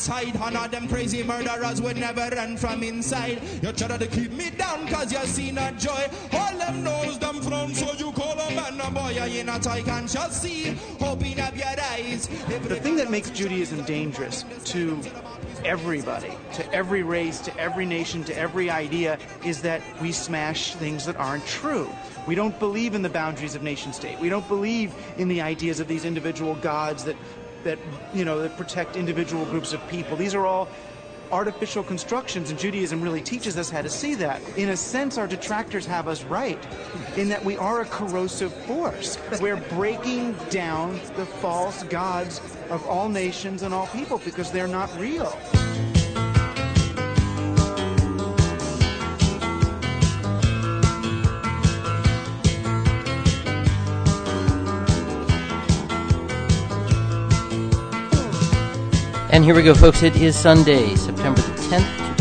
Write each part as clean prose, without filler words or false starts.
outside. And all them crazy murderers would never run from inside. You try to keep me down cause you see not joy. All them knows them from, so you call a man a boy. You not I can just see, hoping up your eyes. The thing that makes Judaism dangerous to everybody, to every race, to every nation, to every idea, is that we smash things that aren't true. We don't believe in the boundaries of nation-state. We don't believe in the ideas of these individual gods that protect individual groups of people. These are all artificial constructions, and Judaism really teaches us how to see that. In a sense, our detractors have us right, in that we are a corrosive force. We're breaking down the false gods of all nations and all people because they're not real. And here we go, folks. It is Sunday, September the 10th,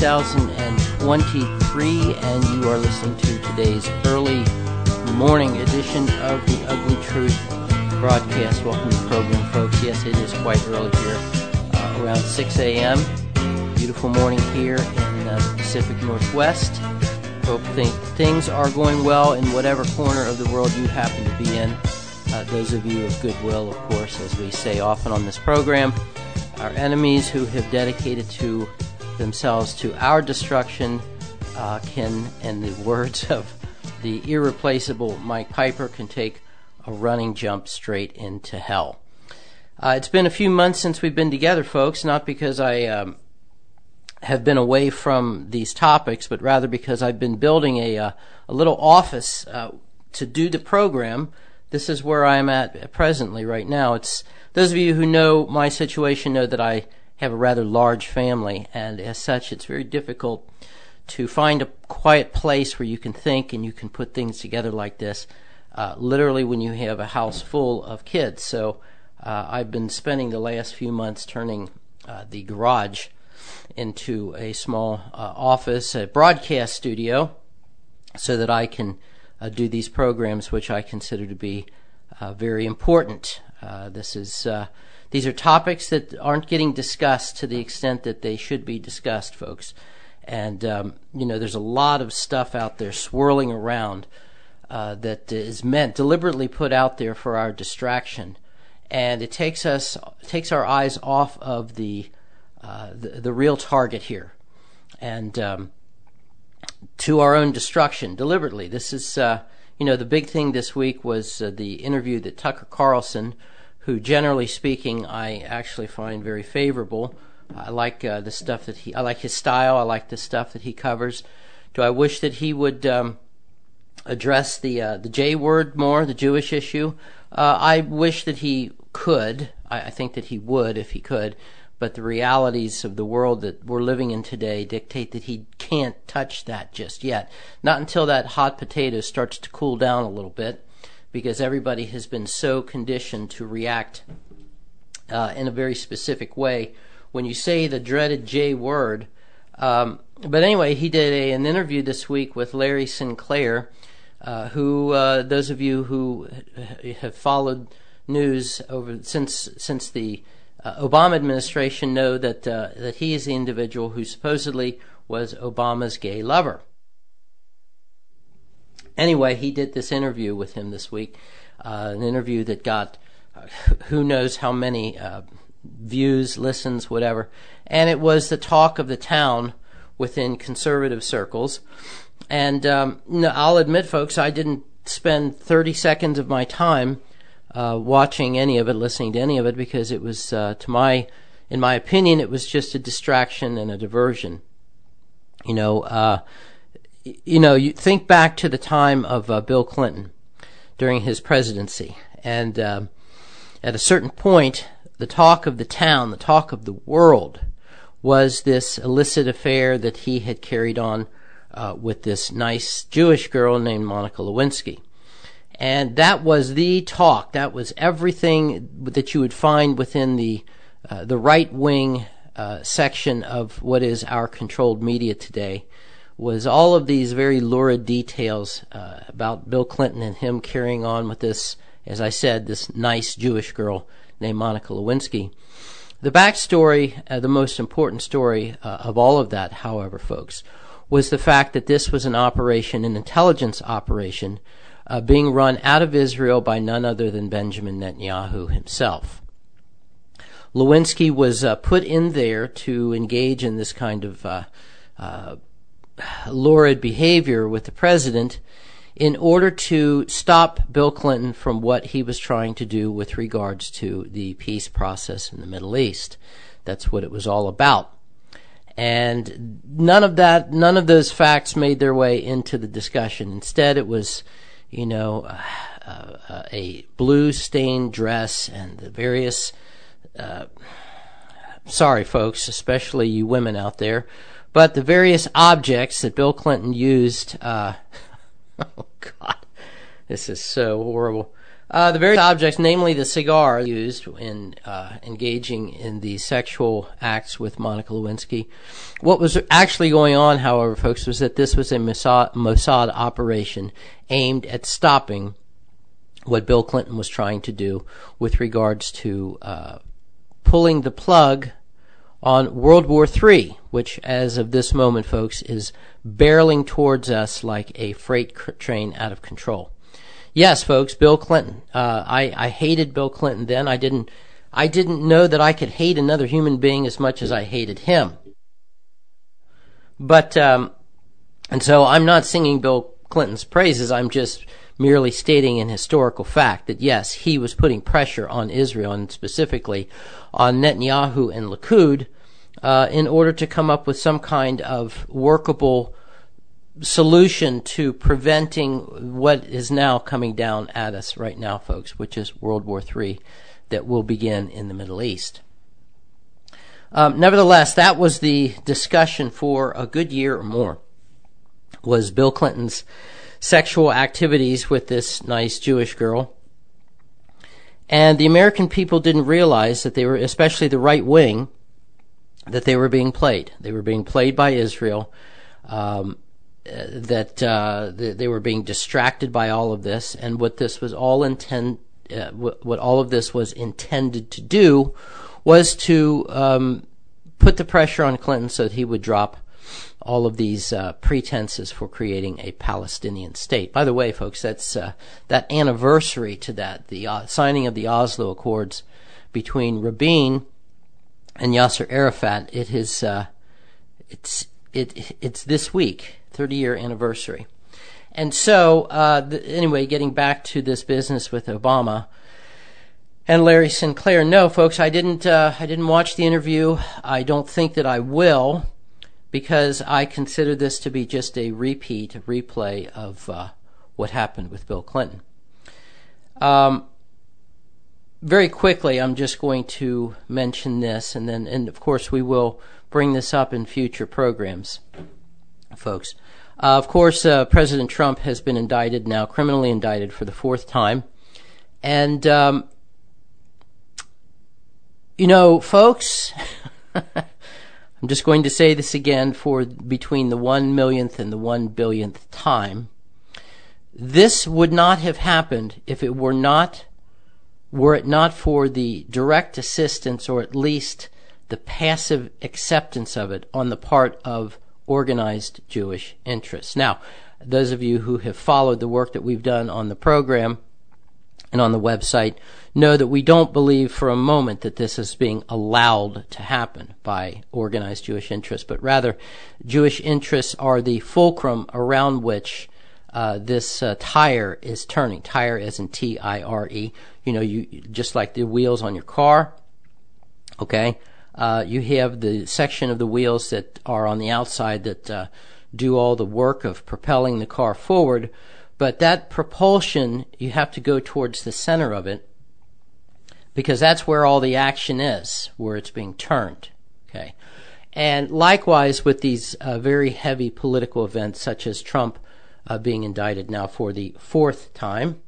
2023, and you are listening to today's early morning edition of the Ugly Truth broadcast. Welcome to the program, folks. Yes, it is quite early here, around 6 a.m. Beautiful morning here in the Pacific Northwest. Hope things are going well in whatever corner of the world you happen to be in. Those of you of goodwill, of course, as we say often on this program. Our enemies who have dedicated to themselves to our destruction can, in the words of the irreplaceable Mike Piper, can take a running jump straight into hell. It's been a few months since we've been together, folks, not because I have been away from these topics, but rather because I've been building a little office to do the program. This is where I'm at presently right now. It's those of you who know my situation know that I have a rather large family, and as such, it's very difficult to find a quiet place where you can think and you can put things together like this, literally when you have a house full of kids. So I've been spending the last few months turning the garage into a small office, a broadcast studio, so that I can do these programs, which I consider to be very important. These are topics that aren't getting discussed to the extent that they should be discussed, folks. And there's a lot of stuff out there swirling around that is deliberately put out there for our distraction, and it takes our eyes off of the real target here, and to our own destruction deliberately. This is the big thing this week was the interview that Tucker Carlson, who generally speaking I actually find very favorable. I like the stuff that I like his style. I like the stuff that he covers. Do I wish that he would address the J word more, the Jewish issue? I wish that he could. I think that he would if he could. But the realities of the world that we're living in today dictate that he can't touch that just yet. Not until that hot potato starts to cool down a little bit, because everybody has been so conditioned to react in a very specific way when you say the dreaded J word. But anyway, he did an interview this week with Larry Sinclair, who those of you who have followed news since the Obama administration know that he is the individual who supposedly was Obama's gay lover. Anyway, he did this interview with him this week, an interview that got who knows how many views, listens, whatever, and it was the talk of the town within conservative circles. And I'll admit, folks, I didn't spend 30 seconds of my time watching any of it, listening to any of it, because it was, in my opinion, it was just a distraction and a diversion. You think back to the time of Bill Clinton during his presidency, and at a certain point, the talk of the town, the talk of the world, was this illicit affair that he had carried on with this nice Jewish girl named Monica Lewinsky. And that was the talk. That was everything that you would find within the right-wing section of what is our controlled media today, was all of these very lurid details about Bill Clinton and him carrying on with this, as I said, this nice Jewish girl named Monica Lewinsky. The backstory, the most important story of all of that, however, folks, was the fact that this was an operation, an intelligence operation, being run out of Israel by none other than Benjamin Netanyahu himself. Lewinsky was put in there to engage in this kind of lurid behavior with the president in order to stop Bill Clinton from what he was trying to do with regards to the peace process in the Middle East. That's what it was all about. And none of those facts made their way into the discussion. Instead, it was, a blue-stained dress and the various, sorry folks, especially you women out there, but the various objects that Bill Clinton used, oh God, this is so horrible. The various objects, namely the cigar used in engaging in the sexual acts with Monica Lewinsky. What was actually going on, however, folks, was that this was a Mossad operation aimed at stopping what Bill Clinton was trying to do with regards to pulling the plug on World War III, which, as of this moment, folks, is barreling towards us like a freight train out of control. Yes, folks, Bill Clinton. I hated Bill Clinton then. I didn't know that I could hate another human being as much as I hated him. But, and so I'm not singing Bill Clinton's praises. I'm just merely stating an historical fact that, yes, he was putting pressure on Israel and specifically on Netanyahu and Likud in order to come up with some kind of workable solution to preventing what is now coming down at us right now, folks, which is World War III that will begin in the Middle East. Nevertheless, that was the discussion for a good year or more, was Bill Clinton's sexual activities with this nice Jewish girl. And the American people didn't realize that they were, especially the right wing, that they were being played. They were being played by Israel. That they were being distracted by all of this, and what this was all what all of this was intended to do was to put the pressure on Clinton so that he would drop all of these pretenses for creating a Palestinian state. By the way, folks, that's that anniversary to that, the signing of the Oslo Accords between Rabin and Yasser Arafat. It is it's this week. 30-year anniversary. And so, anyway, getting back to this business with Obama and Larry Sinclair. No, folks, I didn't watch the interview. I don't think that I will, because I consider this to be just a replay of what happened with Bill Clinton. Very quickly, I'm just going to mention this, and of course we will bring this up in future programs, folks. Of course, President Trump has been indicted now, criminally indicted for the fourth time. And, folks, I'm just going to say this again for between the 1 millionth and the 1 billionth time. This would not have happened if it were it not for the direct assistance, or at least the passive acceptance of it on the part of organized Jewish interests. Now, those of you who have followed the work that we've done on the program and on the website know that we don't believe for a moment that this is being allowed to happen by organized Jewish interests, but rather Jewish interests are the fulcrum around which this tire is turning. Tire as in T-I-R-E. You just like the wheels on your car, okay? You have the section of the wheels that are on the outside that do all the work of propelling the car forward, but that propulsion, you have to go towards the center of it, because that's where all the action is, where it's being turned, okay? And likewise with these very heavy political events, such as Trump being indicted now for the fourth time,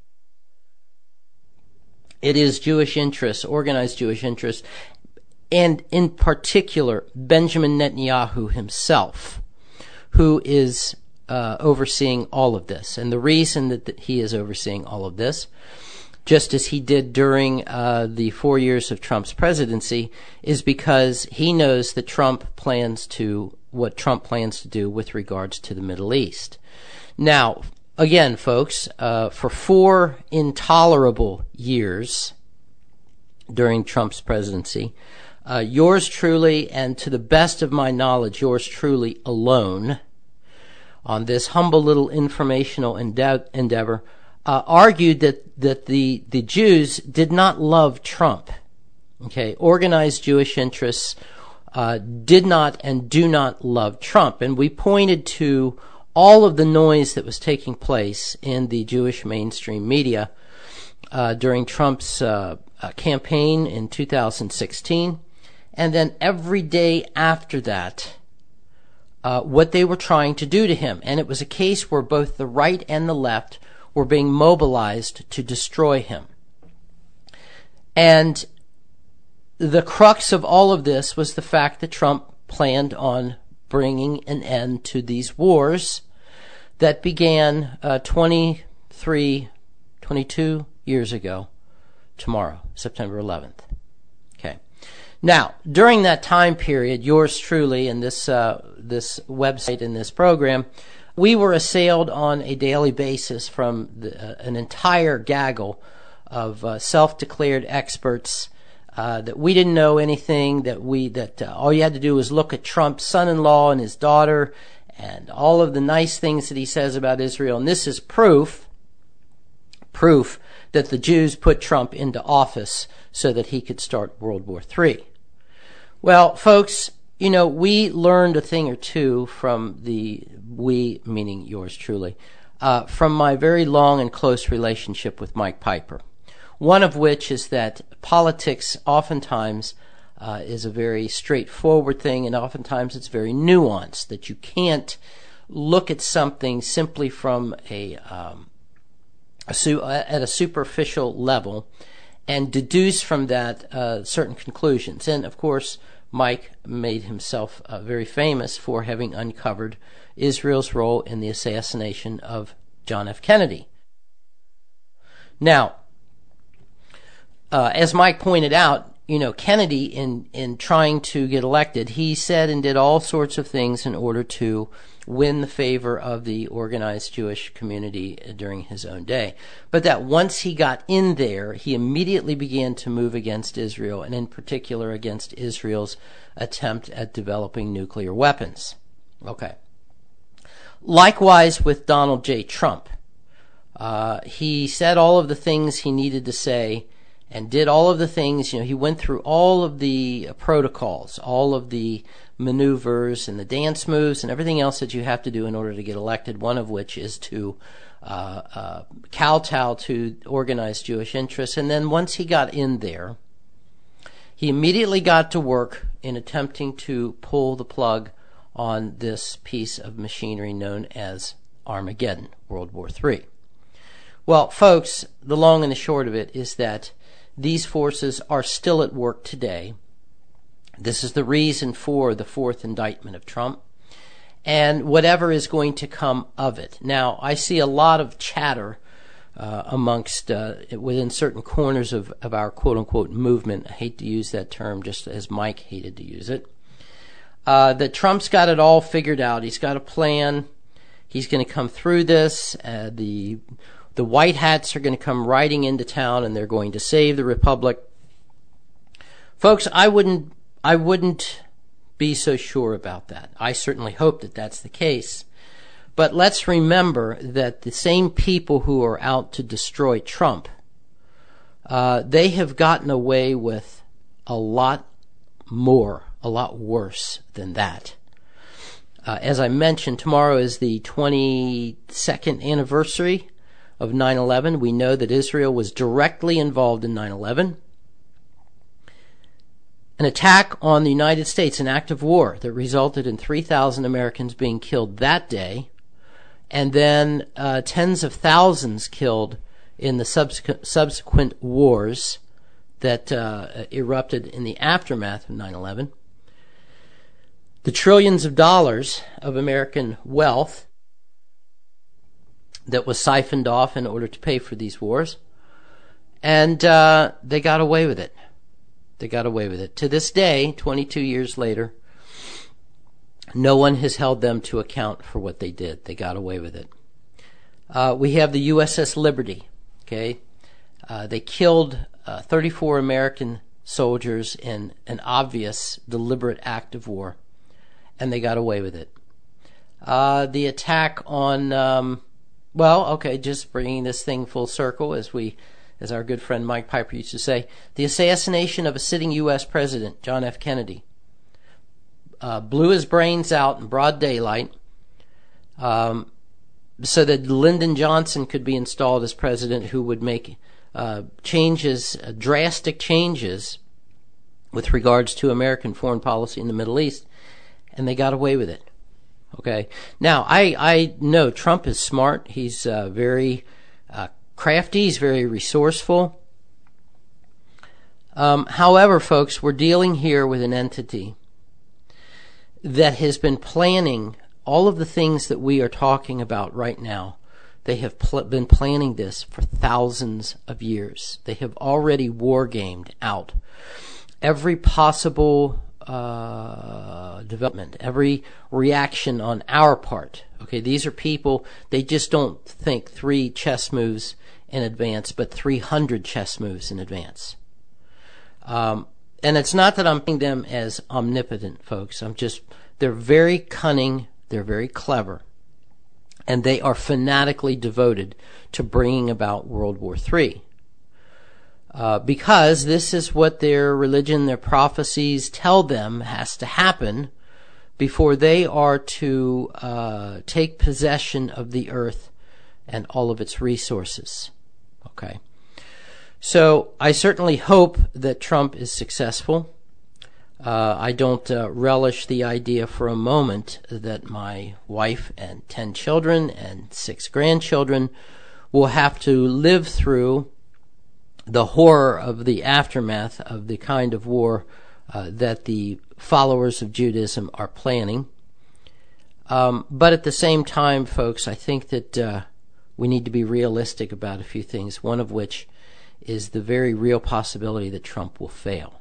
it is Jewish interests, organized Jewish interests, and in particular, Benjamin Netanyahu himself, who is overseeing all of this. And the reason that he is overseeing all of this just as he did during the 4 years of Trump's presidency, is because he knows that what Trump plans to do with regards to the Middle East. Now, again, folks, for 4 intolerable years during Trump's presidency, yours truly, and to the best of my knowledge, yours truly alone, on this humble little informational endeavor, argued that the Jews did not love Trump. Okay, organized Jewish interests did not and do not love Trump, and we pointed to all of the noise that was taking place in the Jewish mainstream media during Trump's campaign in 2016, and then every day after that, what they were trying to do to him. And it was a case where both the right and the left were being mobilized to destroy him. And the crux of all of this was the fact that Trump planned on bringing an end to these wars that began 22 years ago tomorrow, September 11th. Okay. Now, during that time period, yours truly and this website and this program, we were assailed on a daily basis from an entire gaggle of self-declared experts that we didn't know anything, that all you had to do was look at Trump's son-in-law and his daughter and all of the nice things that he says about Israel. And this is proof that the Jews put Trump into office so that he could start World War III. Well, folks, we learned a thing or two from we, meaning yours truly, from my very long and close relationship with Mike Piper. One of which is that politics oftentimes is a very straightforward thing, and oftentimes it's very nuanced, that you can't look at something simply from at a superficial level and deduce from that certain conclusions. And, of course, Mike made himself very famous for having uncovered Israel's role in the assassination of John F. Kennedy. Now, as Mike pointed out, Kennedy, in trying to get elected, he said and did all sorts of things in order to win the favor of the organized Jewish community during his own day. But that once he got in there, he immediately began to move against Israel, and in particular against Israel's attempt at developing nuclear weapons. Okay. Likewise with Donald J. Trump. He said all of the things he needed to say and did all of the things, he went through all of the protocols, all of the maneuvers and the dance moves and everything else that you have to do in order to get elected, one of which is to kowtow to organized Jewish interests. And then once he got in there, he immediately got to work in attempting to pull the plug on this piece of machinery known as Armageddon, World War III. Well, folks, the long and the short of it is that these forces are still at work today. This is the reason for the fourth indictment of Trump and whatever is going to come of it. Now, I see a lot of chatter within certain corners of our quote-unquote movement. I hate to use that term just as Mike hated to use it. That Trump's got it all figured out. He's got a plan. He's going to come through this. The white hats are going to come riding into town and they're going to save the republic. Folks, I wouldn't be so sure about that. I certainly hope that that's the case. But let's remember that the same people who are out to destroy Trump, they have gotten away with a lot more, a lot worse than that. As I mentioned, tomorrow is the 22nd anniversary of 9/11. We know that Israel was directly involved in 9/11. An attack on the United States, an act of war that resulted in 3,000 Americans being killed that day, and then tens of thousands killed in the subsequent wars that erupted in the aftermath of 9/11. The trillions of dollars of American wealth that was siphoned off in order to pay for these wars, And they got away with it. They got away with it. To this day, 22 years later, no one has held them to account for what they did. They got away with it. We have the USS Liberty. Okay, they killed 34 American soldiers in an obvious, deliberate act of war, and they got away with it. The attack on, just bringing this thing full circle, as our good friend Mike Piper used to say, the assassination of a sitting U.S. president, John F. Kennedy, blew his brains out in broad daylight, so that Lyndon Johnson could be installed as president, who would make drastic changes with regards to American foreign policy in the Middle East, and they got away with it. Okay. Now, I know Trump is smart. He's very crafty. He's very resourceful. However, folks, we're dealing here with an entity that has been planning all of the things that we are talking about right now. They have been planning this for thousands of years. They have already war-gamed out every possible development, every reaction on our part. Okay, these are people, they just don't think 3 chess moves in advance, but 300 chess moves in advance. And it's not that I'm thinking them as omnipotent, folks. They're very cunning, they're very clever, and they are fanatically devoted to bringing about World War III. Because this is what their religion, their prophecies tell them has to happen before they are to take possession of the earth and all of its resources. Okay. So I certainly hope that Trump is successful. I don't relish the idea for a moment that my wife and 10 children and 6 grandchildren will have to live through the horror of the aftermath of the kind of war that the followers of Judaism are planning. But at the same time, folks, I think that we need to be realistic about a few things, one of which is the very real possibility that Trump will fail.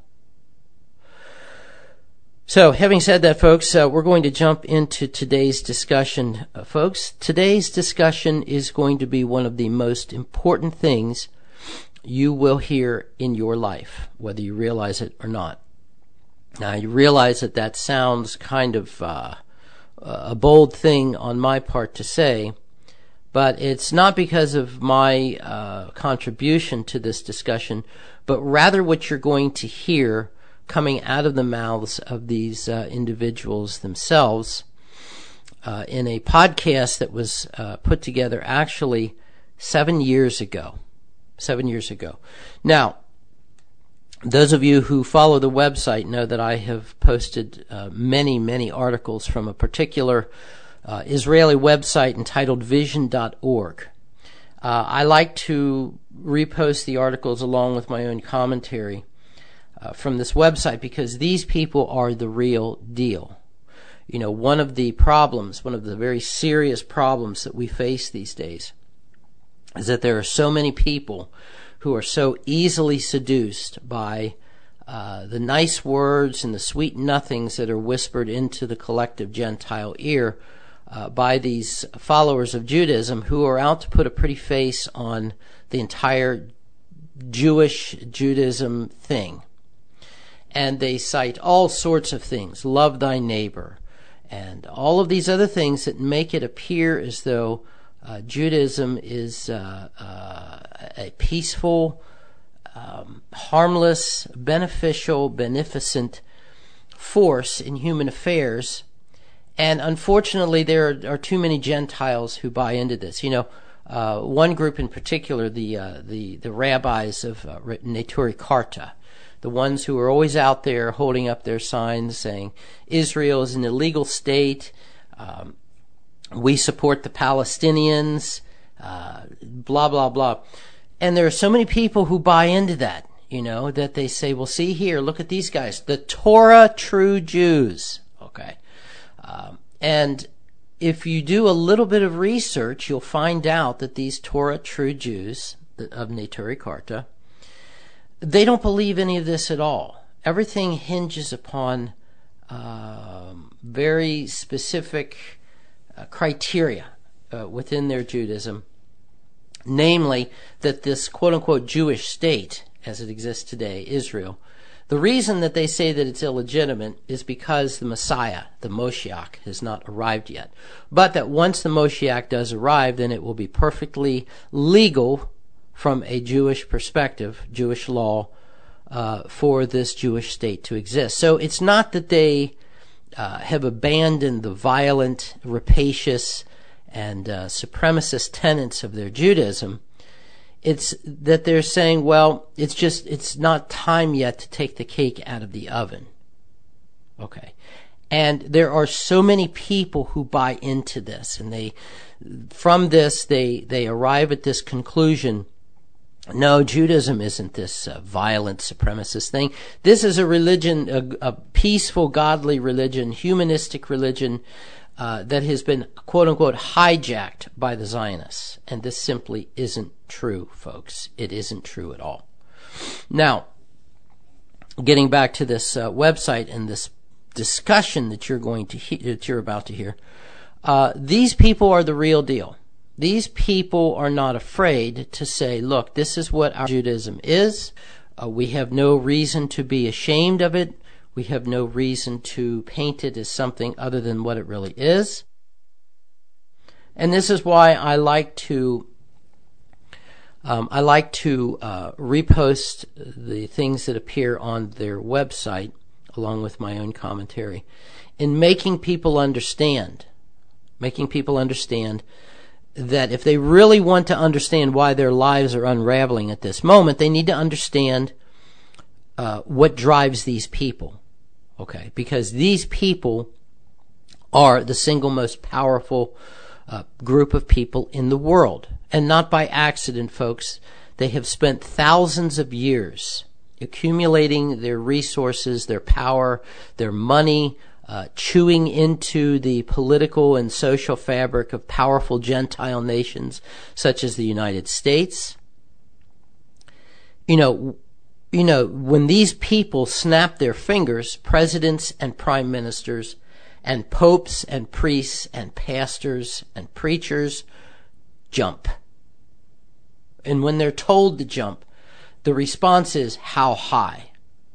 So, having said that, folks, we're going to jump into today's discussion. Folks, today's discussion is going to be one of the most important things you will hear in your life, whether you realize it or not. Now, you realize that sounds kind of a bold thing on my part to say, but it's not because of my contribution to this discussion, but rather what you're going to hear coming out of the mouths of these individuals themselves in a podcast that was put together actually 7 years ago. 7 years ago. Now, those of you who follow the website know that I have posted many articles from a particular Israeli website entitled vision.org. I like to repost the articles along with my own commentary from this website because these people are the real deal. You know, one of the very serious problems that we face these days is that there are so many people who are so easily seduced by the nice words and the sweet nothings that are whispered into the collective Gentile ear by these followers of Judaism who are out to put a pretty face on the entire Jewish Judaism thing. And they cite all sorts of things, love thy neighbor, and all of these other things that make it appear as though Judaism is a peaceful, harmless, beneficial, beneficent force in human affairs. And unfortunately, there are too many Gentiles who buy into this. You know, one group in particular, the rabbis of Neturei Karta, the ones who are always out there holding up their signs saying Israel is an illegal state, we support the Palestinians, blah, blah, blah. And there are so many people who buy into that, you know, that they say, well, see here, look at these guys, the Torah true Jews. Okay. And if you do a little bit of research, you'll find out that these Torah true Jews of Neturei Karta they don't believe any of this at all. Everything hinges upon very specific criteria within their Judaism, namely that this quote-unquote Jewish state, as it exists today, Israel, the reason that they say that it's illegitimate is because the Messiah, the Moshiach, has not arrived yet. But that once the Moshiach does arrive, then it will be perfectly legal from a Jewish perspective, Jewish law, for this Jewish state to exist. So it's not that they have abandoned the violent, rapacious, and supremacist tenets of their Judaism. It's that they're saying, well, it's not time yet to take the cake out of the oven. Okay. And there are so many people who buy into this, and from this they arrive at this conclusion. No, Judaism isn't this violent supremacist thing. This is a religion, a peaceful, godly religion, humanistic religion that has been, quote-unquote, hijacked by the Zionists. And this simply isn't true, folks. It isn't true at all. Now, getting back to this website and this discussion that you're about to hear, these people are the real deal. These people are not afraid to say, look, this is what our Judaism is. We have no reason to be ashamed of it. We have no reason to paint it as something other than what it really is. And this is why I like to repost the things that appear on their website along with my own commentary in making people understand that if they really want to understand why their lives are unraveling at this moment, they need to understand what drives these people. Okay, because these people are the single most powerful group of people in the world. And not by accident, folks. They have spent thousands of years accumulating their resources, their power, their money, chewing into the political and social fabric of powerful Gentile nations such as the United States. You know, when these people snap their fingers, presidents and prime ministers and popes and priests and pastors and preachers jump. And when they're told to jump, the response is, how high?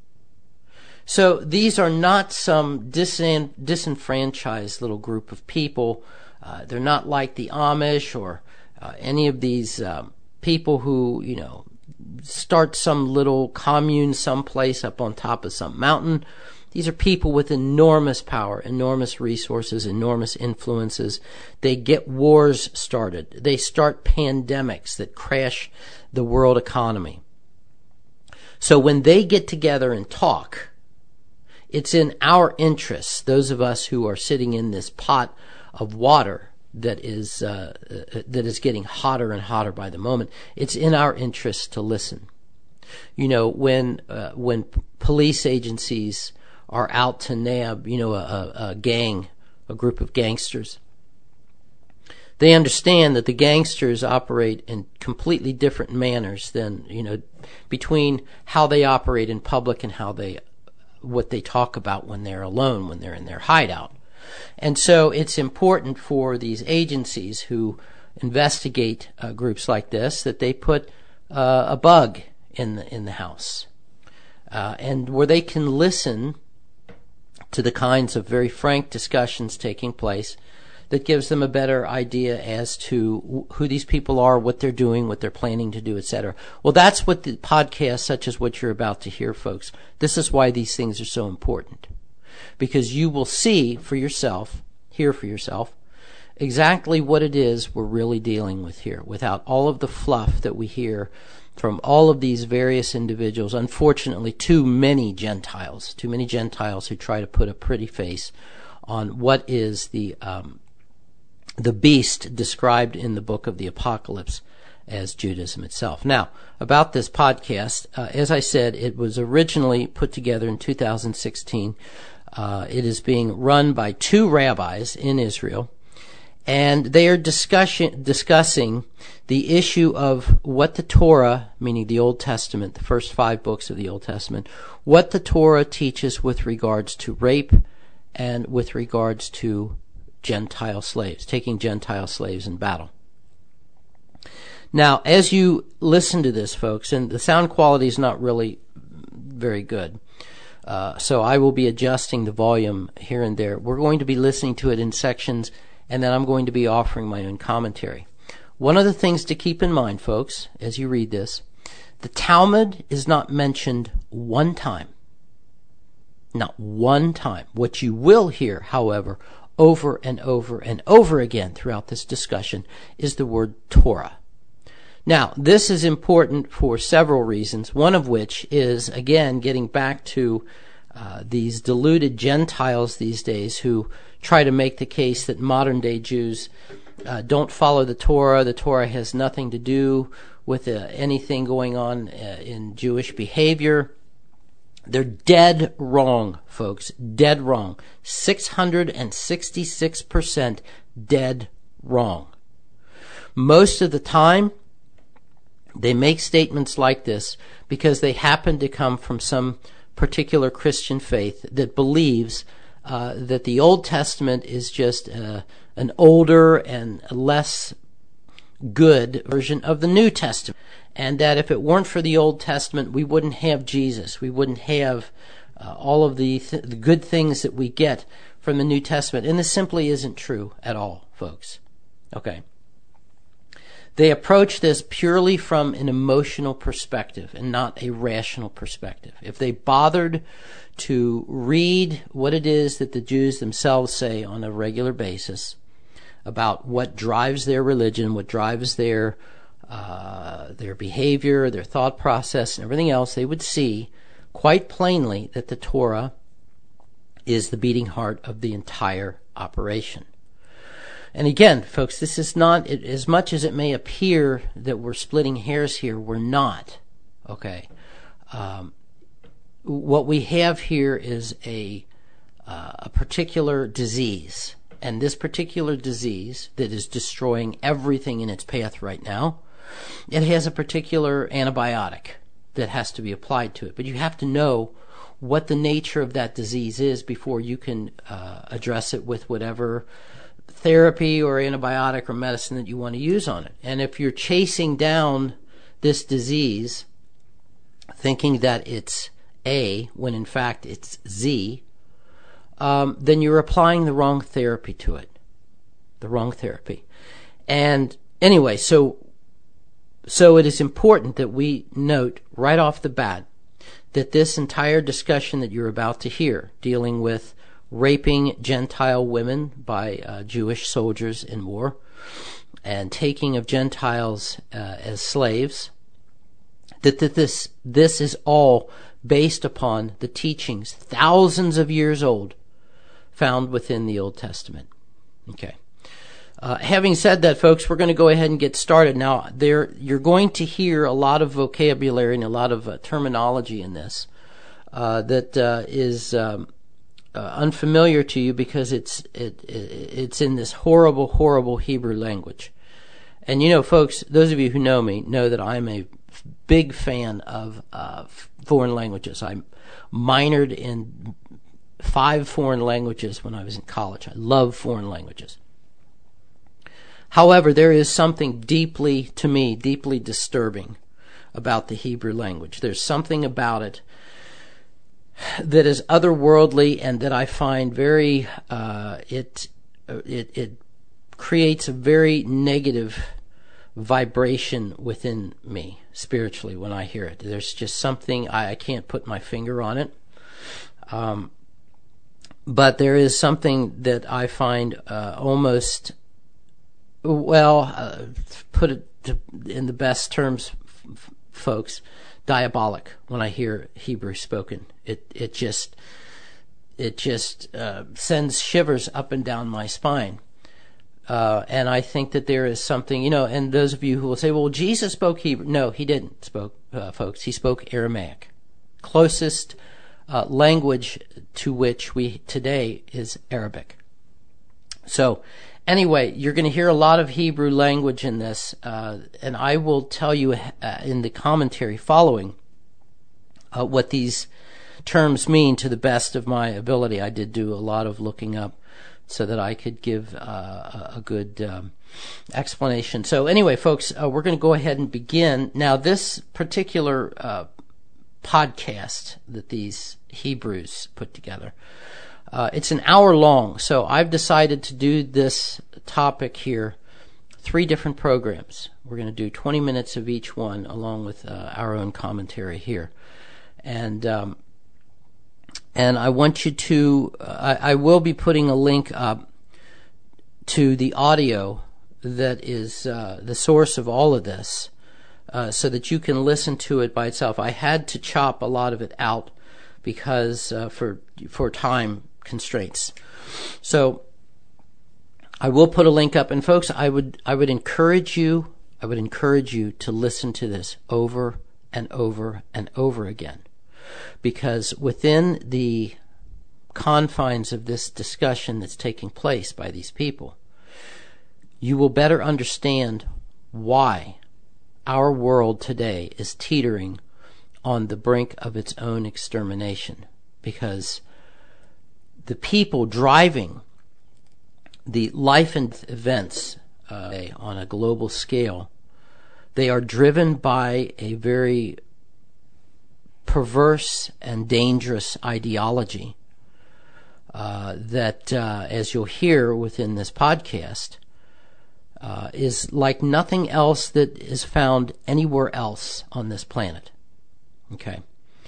So these are not some disenfranchised little group of people. They're not like the Amish or any of these people who, start some little commune someplace up on top of some mountain. These are people with enormous power, enormous resources, enormous influences. They get wars started. They start pandemics that crash the world economy. So when they get together and talk, it's in our interests, those of us who are sitting in this pot of water that is getting hotter and hotter by the moment. It's in our interest to listen. When police agencies are out to nab, a gang, a group of gangsters, they understand that the gangsters operate in completely different manners than, between how they operate in public and what they talk about when they're alone, when they're in their hideout. And so it's important for these agencies who investigate groups like this that they put a bug in the house, and where they can listen to the kinds of very frank discussions taking place that gives them a better idea as to who these people are, what they're doing, what they're planning to do, etc. Well, that's what the podcasts such as what you're about to hear, folks. This is why these things are so important. Because you will see for yourself, hear for yourself, exactly what it is we're really dealing with here, without all of the fluff that we hear from all of these various individuals. Unfortunately, too many Gentiles who try to put a pretty face on what is the beast described in the book of the Apocalypse as Judaism itself. Now, about this podcast, as I said, it was originally put together in 2016. It is being run by two rabbis in Israel, And they are discussing the issue of what the Torah, meaning the Old Testament, the first 5 books of the Old Testament, what the Torah teaches with regards to rape and with regards to Gentile slaves, taking Gentile slaves in battle. Now, as you listen to this, folks, and the sound quality is not really very good, so I will be adjusting the volume here and there. We're going to be listening to it in sections, and then I'm going to be offering my own commentary. One of the things to keep in mind, folks, as you read this, the Talmud is not mentioned one time. Not one time. What you will hear, however, over and over and over again throughout this discussion is the word Torah. Now, this is important for several reasons, one of which is, again, getting back to these deluded Gentiles these days who try to make the case that modern-day Jews don't follow the Torah. The Torah has nothing to do with anything going on in Jewish behavior. They're dead wrong, folks. Dead wrong. 666% dead wrong. Most of the time, they make statements like this because they happen to come from some particular Christian faith that believes that the Old Testament is just an older and less good version of the New Testament, and that if it weren't for the Old Testament, we wouldn't have Jesus. We wouldn't have all of the good things that we get from the New Testament. And this simply isn't true at all, folks. Okay. They approach this purely from an emotional perspective and not a rational perspective. If they bothered to read what it is that the Jews themselves say on a regular basis about what drives their religion, what drives their behavior, their thought process, and everything else, they would see quite plainly that the Torah is the beating heart of the entire operation. And again, folks, this is not, as much as it may appear that we're splitting hairs here, we're not. Okay. What we have here is a particular disease. And this particular disease that is destroying everything in its path right now, it has a particular antibiotic that has to be applied to it. But you have to know what the nature of that disease is before you can address it with whatever therapy or antibiotic or medicine that you want to use on it. And if you're chasing down this disease thinking that it's A when in fact it's Z, then you're applying the wrong therapy to it. The wrong therapy. And anyway, so it is important that we note right off the bat that this entire discussion that you're about to hear, dealing with raping Gentile women by Jewish soldiers in war and taking of Gentiles as slaves, that this is all based upon the teachings thousands of years old found within the Old Testament. Okay. Having said that, folks, we're going to go ahead and get started. Now, you're going to hear a lot of vocabulary and a lot of terminology in this that is unfamiliar to you because it's in this horrible, horrible Hebrew language. And you know, folks, those of you who know me know that I'm a big fan of foreign languages. I minored in 5 foreign languages when I was in college. I love foreign languages. However, there is something deeply disturbing about the Hebrew language. There's something about it that is otherworldly and that I find very, it creates a very negative vibration within me spiritually when I hear it. There's just something, I can't put my finger on it. But there is something that I find almost, put it in the best terms, folks, diabolic when I hear Hebrew spoken. It just sends shivers up and down my spine. And I think that there is something, and those of you who will say, well, Jesus spoke Hebrew. No, he didn't, folks. He spoke Aramaic. Closest language to which we today is Arabic. So anyway, you're going to hear a lot of Hebrew language in this, and I will tell you in the commentary following what these terms mean to the best of my ability. I did do a lot of looking up so that I could give a good explanation. So anyway, folks, we're going to go ahead and begin. Now, this particular podcast that these Hebrews put together, it's an hour long, so I've decided to do this topic here 3 different programs. We're going to do 20 minutes of each one along with our own commentary here. And I want you to, I will be putting a link up to the audio that is the source of all of this, so that you can listen to it by itself. I had to chop a lot of it out because for time constraints. So I will put a link up, and folks, I would encourage you to listen to this over and over and over again, because within the confines of this discussion that's taking place by these people, you will better understand why our world today is teetering on the brink of its own extermination. Because the people driving the life and events on a global scale, they are driven by a very perverse and dangerous ideology that, as you'll hear within this podcast, is like nothing else that is found anywhere else on this planet. Okay.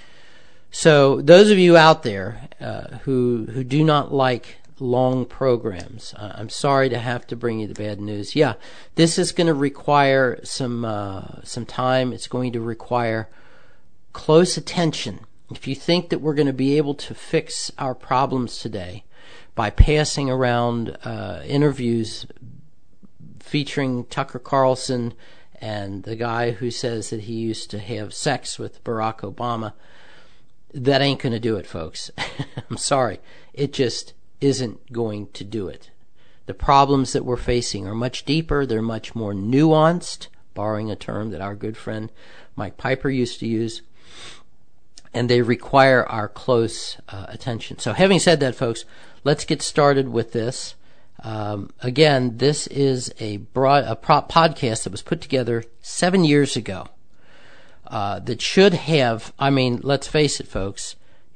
So those of you out there who do not like long programs, I'm sorry to have to bring you the bad news. Yeah, this is going to require some time. It's going to require close attention. If you think that we're going to be able to fix our problems today by passing around interviews featuring Tucker Carlson and the guy who says that he used to have sex with Barack Obama, that ain't going to do it, folks. I'm sorry. It just isn't going to do it. The problems that we're facing are much deeper. They're much more nuanced, borrowing a term that our good friend Mike Piper used to use, and they require our close attention. So having said that, folks, let's get started with this. Again, this is a podcast that was put together 7 years ago. That should have, let's face it, folks,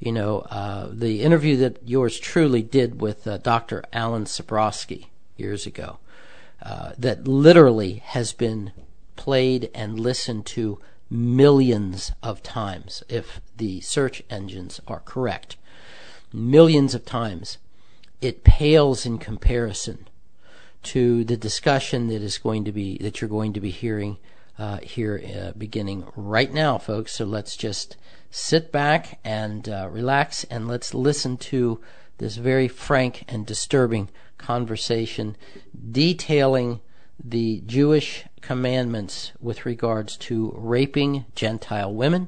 the interview that yours truly did with Dr. Alan Sabrowski years ago, that literally has been played and listened to millions of times, if the search engines are correct. Millions of times. It pales in comparison to the discussion that you're going to be hearing here beginning right now, folks. So let's just sit back and relax, and let's listen to this very frank and disturbing conversation detailing the Jewish commandments with regards to raping Gentile women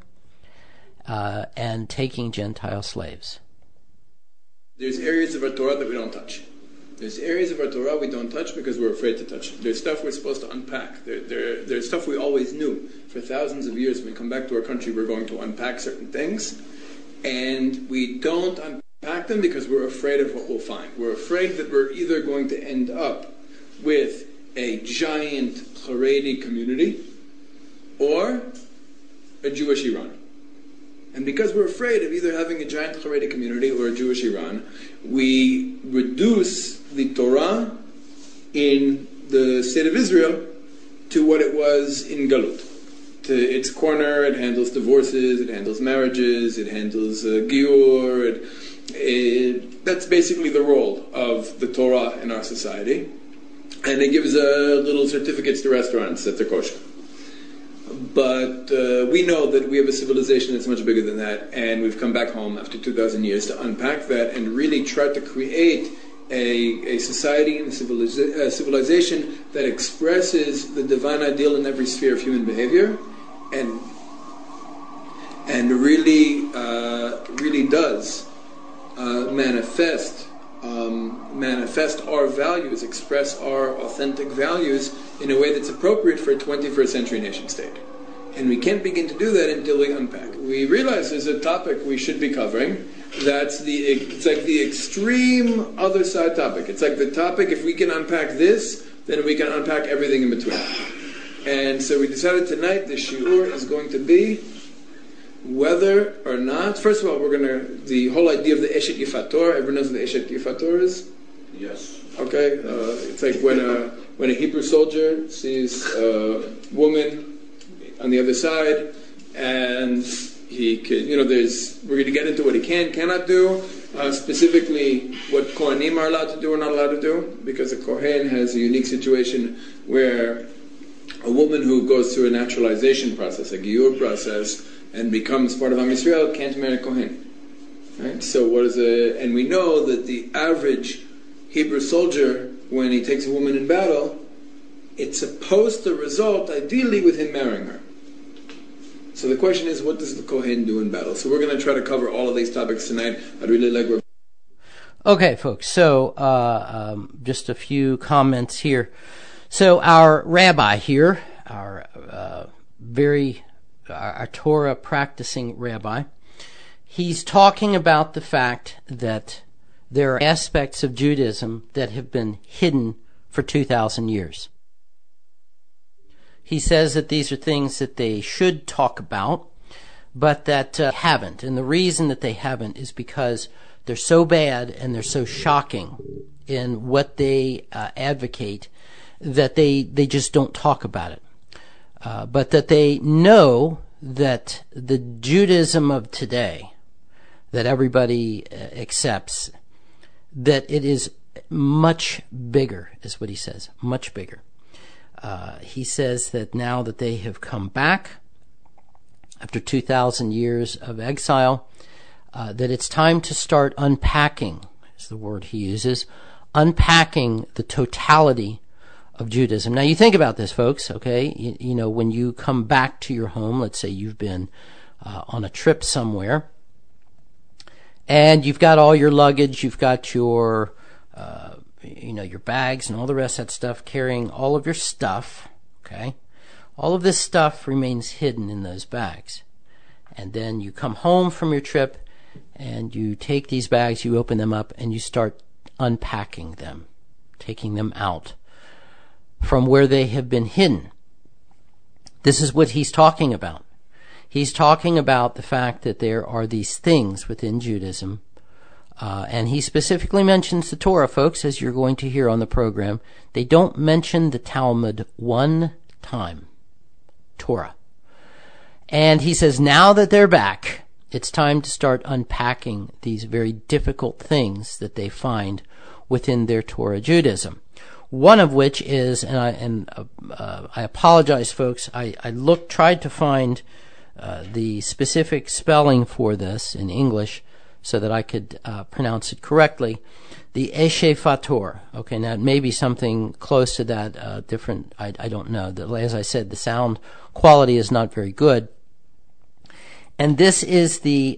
and taking Gentile slaves. There's areas of our Torah that we don't touch. There's areas of our Torah we don't touch because we're afraid to touch. There's stuff we're supposed to unpack. There's stuff we always knew. For thousands of years, when we come back to our country, we're going to unpack certain things. And we don't unpack them because we're afraid of what we'll find. We're afraid that we're either going to end up with a giant Haredi community or a Jewish Iran. And because we're afraid of either having a giant Haredi community or a Jewish Iran, we reduce the Torah in the state of Israel to what it was in Galut. To its corner, it handles divorces, it handles marriages, it handles giur. That's basically the role of the Torah in our society. And it gives little certificates to restaurants that they're kosher. But we know that we have a civilization that's much bigger than that, and we've come back home after 2,000 years to unpack that and really try to create a society and a civilization that expresses the divine ideal in every sphere of human behavior, and really does manifest manifest our values, express our authentic values in a way that's appropriate for a 21st century nation state. And we can't begin to do that until we unpack. We realize there's a topic we should be covering. It's like the extreme other side topic. It's like the topic, if we can unpack this, then we can unpack everything in between. And so we decided tonight the shiur is going to be whether or not, first of all, the whole idea of the Eshet Yifator, everyone knows what the Eshet Yifator is? Yes. Okay, it's like when a Hebrew soldier sees a woman on the other side, and he can, we're going to get into what he cannot do, specifically what Kohanim are allowed to do or not allowed to do, because a Kohen has a unique situation where a woman who goes through a naturalization process, a Giyur process, and becomes part of Am Yisrael can't marry a Kohen. Right? So and we know that the average Hebrew soldier, when he takes a woman in battle, it's supposed to result, ideally, with him marrying her. So the question is, what does the Kohen do in battle? So we're going to try to cover all of these topics tonight. I'd really like... Okay, folks, so just a few comments here. So our rabbi here, our Torah practicing rabbi, he's talking about the fact that there are aspects of Judaism that have been hidden for 2,000 years. He says that these are things that they should talk about, but that haven't. And the reason that they haven't is because they're so bad and they're so shocking in what they advocate that they just don't talk about it. But that they know that the Judaism of today, that everybody accepts, that it is much bigger, is what he says, much bigger. He says that now that they have come back after 2,000 years of exile, that it's time to start unpacking, is the word he uses, unpacking the totality of Judaism. Now you think about this, folks, okay? When you come back to your home, let's say you've been on a trip somewhere, and you've got all your luggage, you've got your your bags and all the rest of that stuff, carrying all of your stuff, okay? All of this stuff remains hidden in those bags. And then you come home from your trip, and you take these bags, you open them up, and you start unpacking them, taking them out from where they have been hidden. This is what he's talking about. He's talking about the fact that there are these things within Judaism, and he specifically mentions the Torah, folks, as you're going to hear on the program. They don't mention the Talmud one time. Torah. And he says now that they're back, it's time to start unpacking these very difficult things that they find within their Torah Judaism. One of which is, and I apologize, folks, I tried to find the specific spelling for this in English so that I could pronounce it correctly. The Eshet Fator. Okay, now it may be something close to that, different, I don't know. As I said, the sound quality is not very good. And this is the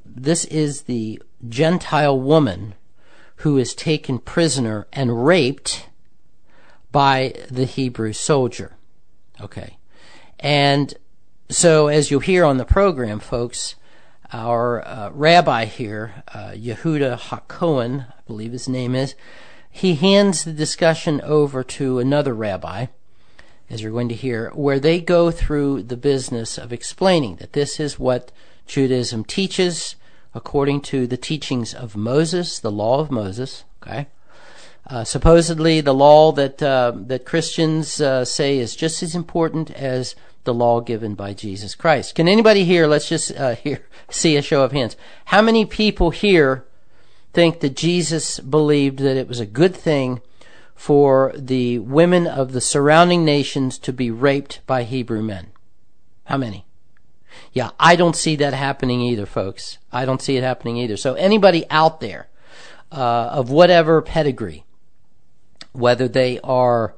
Gentile woman who is taken prisoner and raped by the Hebrew soldier. Okay. And so, as you'll hear on the program, folks, our rabbi here, Yehuda HaKohen, I believe his name is, he hands the discussion over to another rabbi, as you're going to hear, where they go through the business of explaining that this is what Judaism teaches according to the teachings of Moses, the law of Moses, okay? Supposedly the law that Christians say is just as important as the law given by Jesus Christ. Can anybody here, let's just see a show of hands. How many people here think that Jesus believed that it was a good thing for the women of the surrounding nations to be raped by Hebrew men? How many? Yeah, I don't see that happening either, folks. I don't see it happening either. So anybody out there of whatever pedigree, whether they are,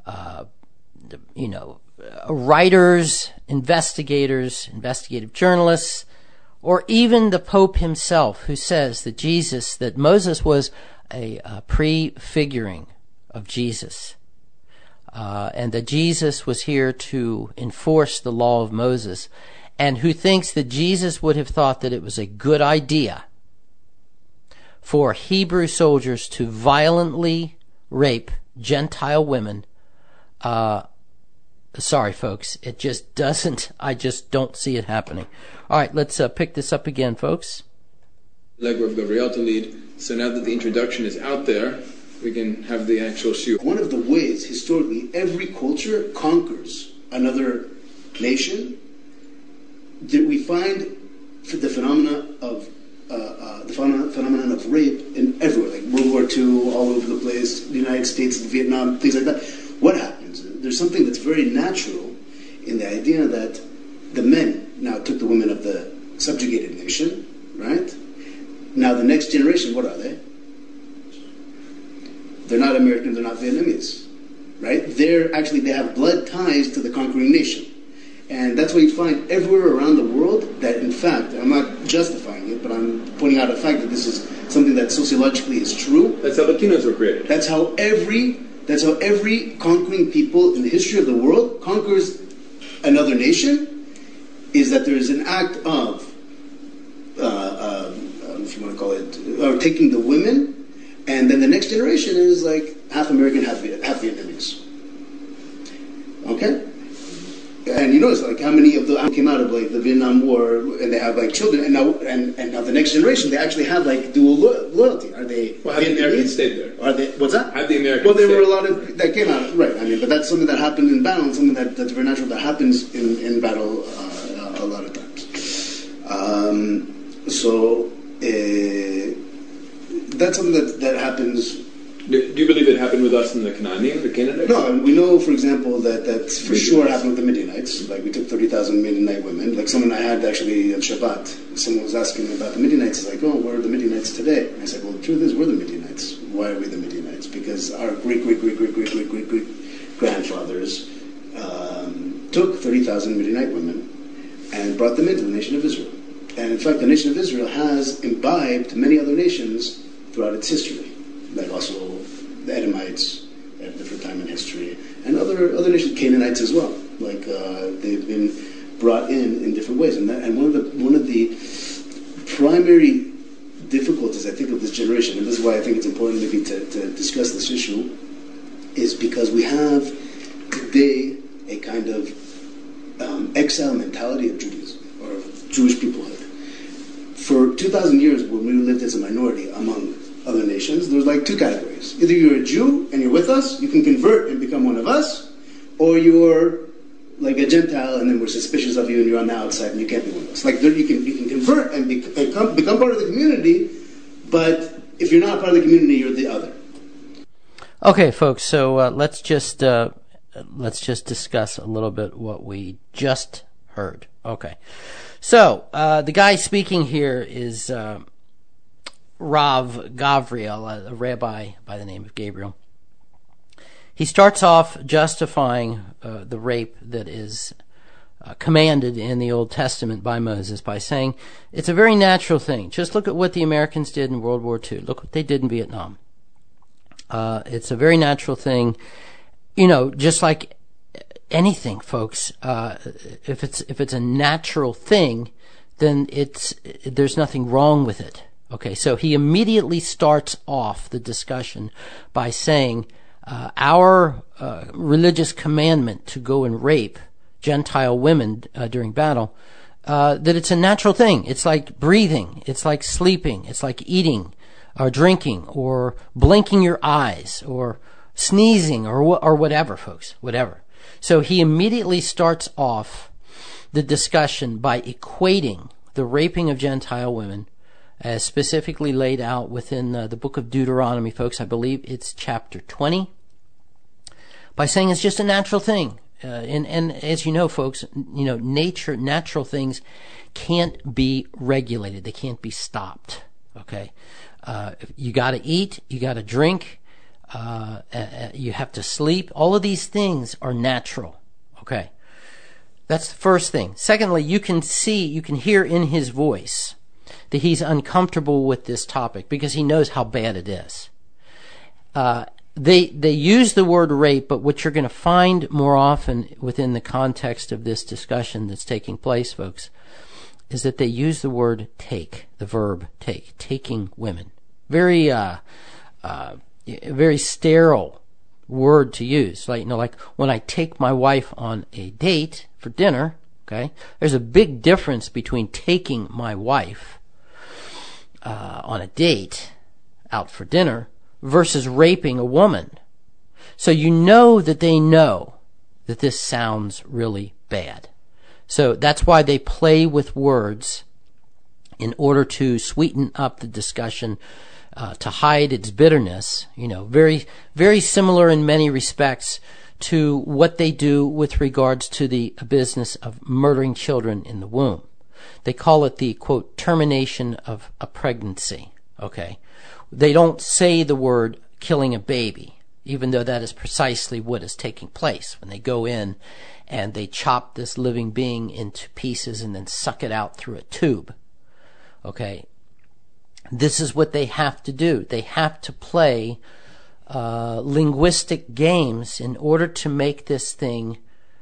writers, investigators, investigative journalists, or even the Pope himself, who says that Moses was a prefiguring of Jesus, and that Jesus was here to enforce the law of Moses, and who thinks that Jesus would have thought that it was a good idea for Hebrew soldiers to violently rape Gentile women, sorry folks, it just doesn't, I just don't see it happening. All right, let's pick this up again, folks. Legger of Gabriel to lead. So now that the introduction is out there, we can have the actual shoot. One of the ways, historically, every culture conquers another nation, that we find the phenomenon of rape in everywhere, like World War II, all over the place, the United States, Vietnam, things like that. What happens? There's something that's very natural in the idea that the men now took the women of the subjugated nation, right? Now the next generation, what are they? They're not American, they're not Vietnamese, right? They have blood ties to the conquering nation. And that's why you find everywhere around the world that, in fact, I'm not justifying it, but I'm pointing out a fact that this is something that sociologically is true. That's how Latinos were created. That's how every conquering people in the history of the world conquers another nation, is that there is an act of, if you want to call it, or taking the women, and then the next generation is like half American, half Vietnamese. Okay? And you notice like how many of them came out of like the Vietnam War, and they have like children, and now the next generation they actually have like dual loyalty. Are they? Well, have the Americans stayed there? Are they? What's that? Have the Americans? Well, there were a lot of that came out, right? I mean, but that's something that happened in battle, and something that's very natural that happens in battle a lot of times. That's something that happens. Do you believe it happened with us in the Canaanites? No, and we know, for example, that for sure happened with the Midianites. Like, we took 30,000 Midianite women. Like, someone I had actually on Shabbat, someone was asking me about the Midianites. It's like, oh, where are the Midianites today? And I said, well, the truth is, we're the Midianites. Why are we the Midianites? Because our great grandfathers took 30,000 Midianite women and brought them into the nation of Israel. And in fact, the nation of Israel has imbibed many other nations throughout its history. Like also the Edomites at a different time in history, and other nations, Canaanites as well. Like they've been brought in different ways, and one of the primary difficulties I think of this generation, and this is why I think it's important maybe to discuss this issue, is because we have today a kind of exile mentality of Judaism or of Jewish peoplehood. For 2,000 years, when we lived as a minority among other nations, there's like two categories. Either you're a Jew and you're with us, you can convert and become one of us, or you're like a Gentile and then we're suspicious of you and you're on the outside and you can't be one of us. Like you can convert and become part of the community, but if you're not part of the community, you're the other. Okay, folks. So let's just discuss a little bit what we just heard. Okay. So the guy speaking here is Rav Gavriel, a rabbi by the name of Gabriel. He starts off justifying the rape that is commanded in the Old Testament by Moses by saying it's a very natural thing. Just look at what the Americans did in World War II. Look what they did in Vietnam. It's a very natural thing. You know, just like anything, folks, if it's a natural thing, then there's nothing wrong with it. Okay, so he immediately starts off the discussion by saying our religious commandment to go and rape Gentile women during battle, that it's a natural thing. It's like breathing. It's like sleeping. It's like eating or drinking or blinking your eyes or sneezing or whatever, folks, whatever. So he immediately starts off the discussion by equating the raping of Gentile women as specifically laid out within the book of Deuteronomy, folks. I believe it's chapter 20, by saying it's just a natural thing. And as you know, folks, you know, natural things can't be regulated. They can't be stopped. Okay. You gotta eat, you gotta drink, you have to sleep. All of these things are natural. Okay. That's the first thing. Secondly, you can hear in his voice that he's uncomfortable with this topic because he knows how bad it is. They use the word rape, but what you're going to find more often within the context of this discussion that's taking place, folks, is that they use the word take, the verb take, taking women. Very sterile word to use. Like when I take my wife on a date for dinner, okay, there's a big difference between taking my wife on a date out for dinner versus raping a woman. So you know that they know that this sounds really bad. So that's why they play with words in order to sweeten up the discussion, to hide its bitterness. Very, very similar in many respects to what they do with regards to the business of murdering children in the womb. They call it the, quote, termination of a pregnancy. Okay. They don't say the word killing a baby, even though that is precisely what is taking place when they go in and they chop this living being into pieces and then suck it out through a tube. Okay. This is what they have to do. They have to play linguistic games in order to make this thing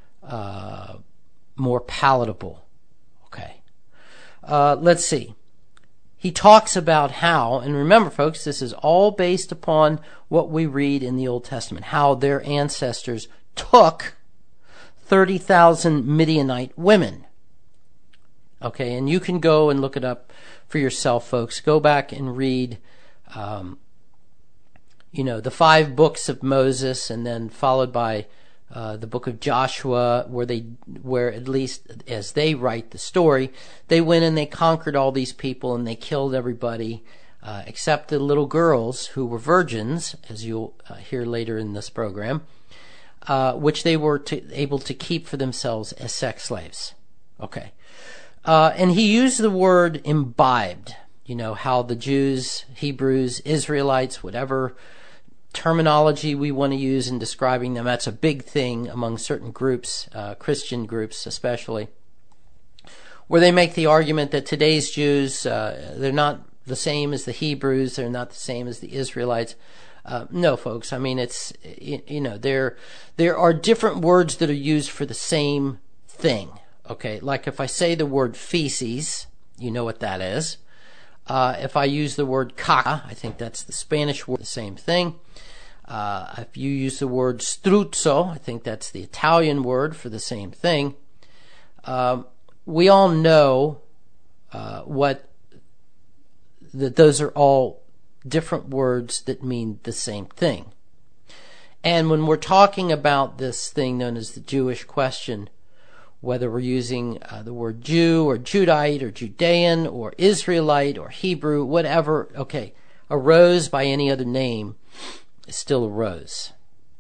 more palatable. Okay. Let's see. He talks about how, and remember folks, this is all based upon what we read in the Old Testament, how their ancestors took 30,000 Midianite women. Okay, and you can go and look it up for yourself, folks. Go back and read, the 5 books of Moses, and then followed by the book of Joshua, where at least as they write the story, they went and they conquered all these people and they killed everybody, except the little girls who were virgins, as you'll hear later in this program, which they were able to keep for themselves as sex slaves. Okay. And he used the word imbibed, how the Jews, Hebrews, Israelites, whatever terminology we want to use in describing them, that's a big thing among certain groups, Christian groups especially, where they make the argument that today's Jews, they're not the same as the Hebrews, they're not the same as the Israelites. No, folks, I mean, it's, there are different words that are used for the same thing. Okay, like if I say the word feces, you know what that is. If I use the word caca, I think that's the Spanish word, the same thing. If you use the word struzzo, I think that's the Italian word for the same thing. We all know that those are all different words that mean the same thing. And when we're talking about this thing known as the Jewish question, whether we're using the word Jew or Judite or Judean or Israelite or Hebrew, whatever, okay, a rose by any other name is still a rose.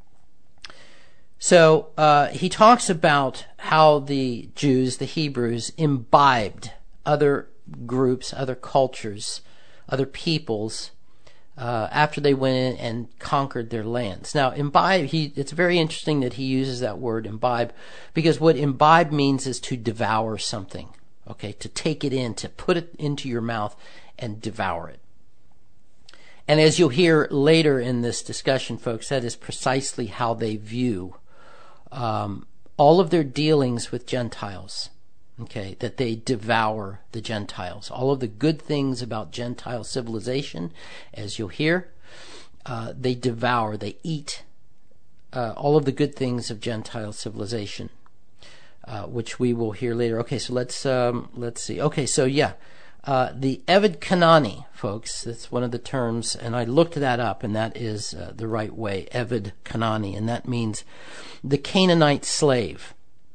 So he talks about how the Jews, the Hebrews, imbibed other groups, other cultures, other peoples, after they went in and conquered their lands. Now, imbibe, it's very interesting that he uses that word imbibe, because what imbibe means is to devour something, okay, to take it in, to put it into your mouth and devour it. And as you'll hear later in this discussion, folks, that is precisely how they view all of their dealings with Gentiles. Okay, that they devour the Gentiles. All of the good things about Gentile civilization, as you'll hear, they devour, they eat all of the good things of Gentile civilization, which we will hear later. Okay, so let's see. Okay, so yeah, the Eved Kanani, folks, that's one of the terms, and I looked that up, and that is the right way, Eved Kanani, and that means the Canaanite slave.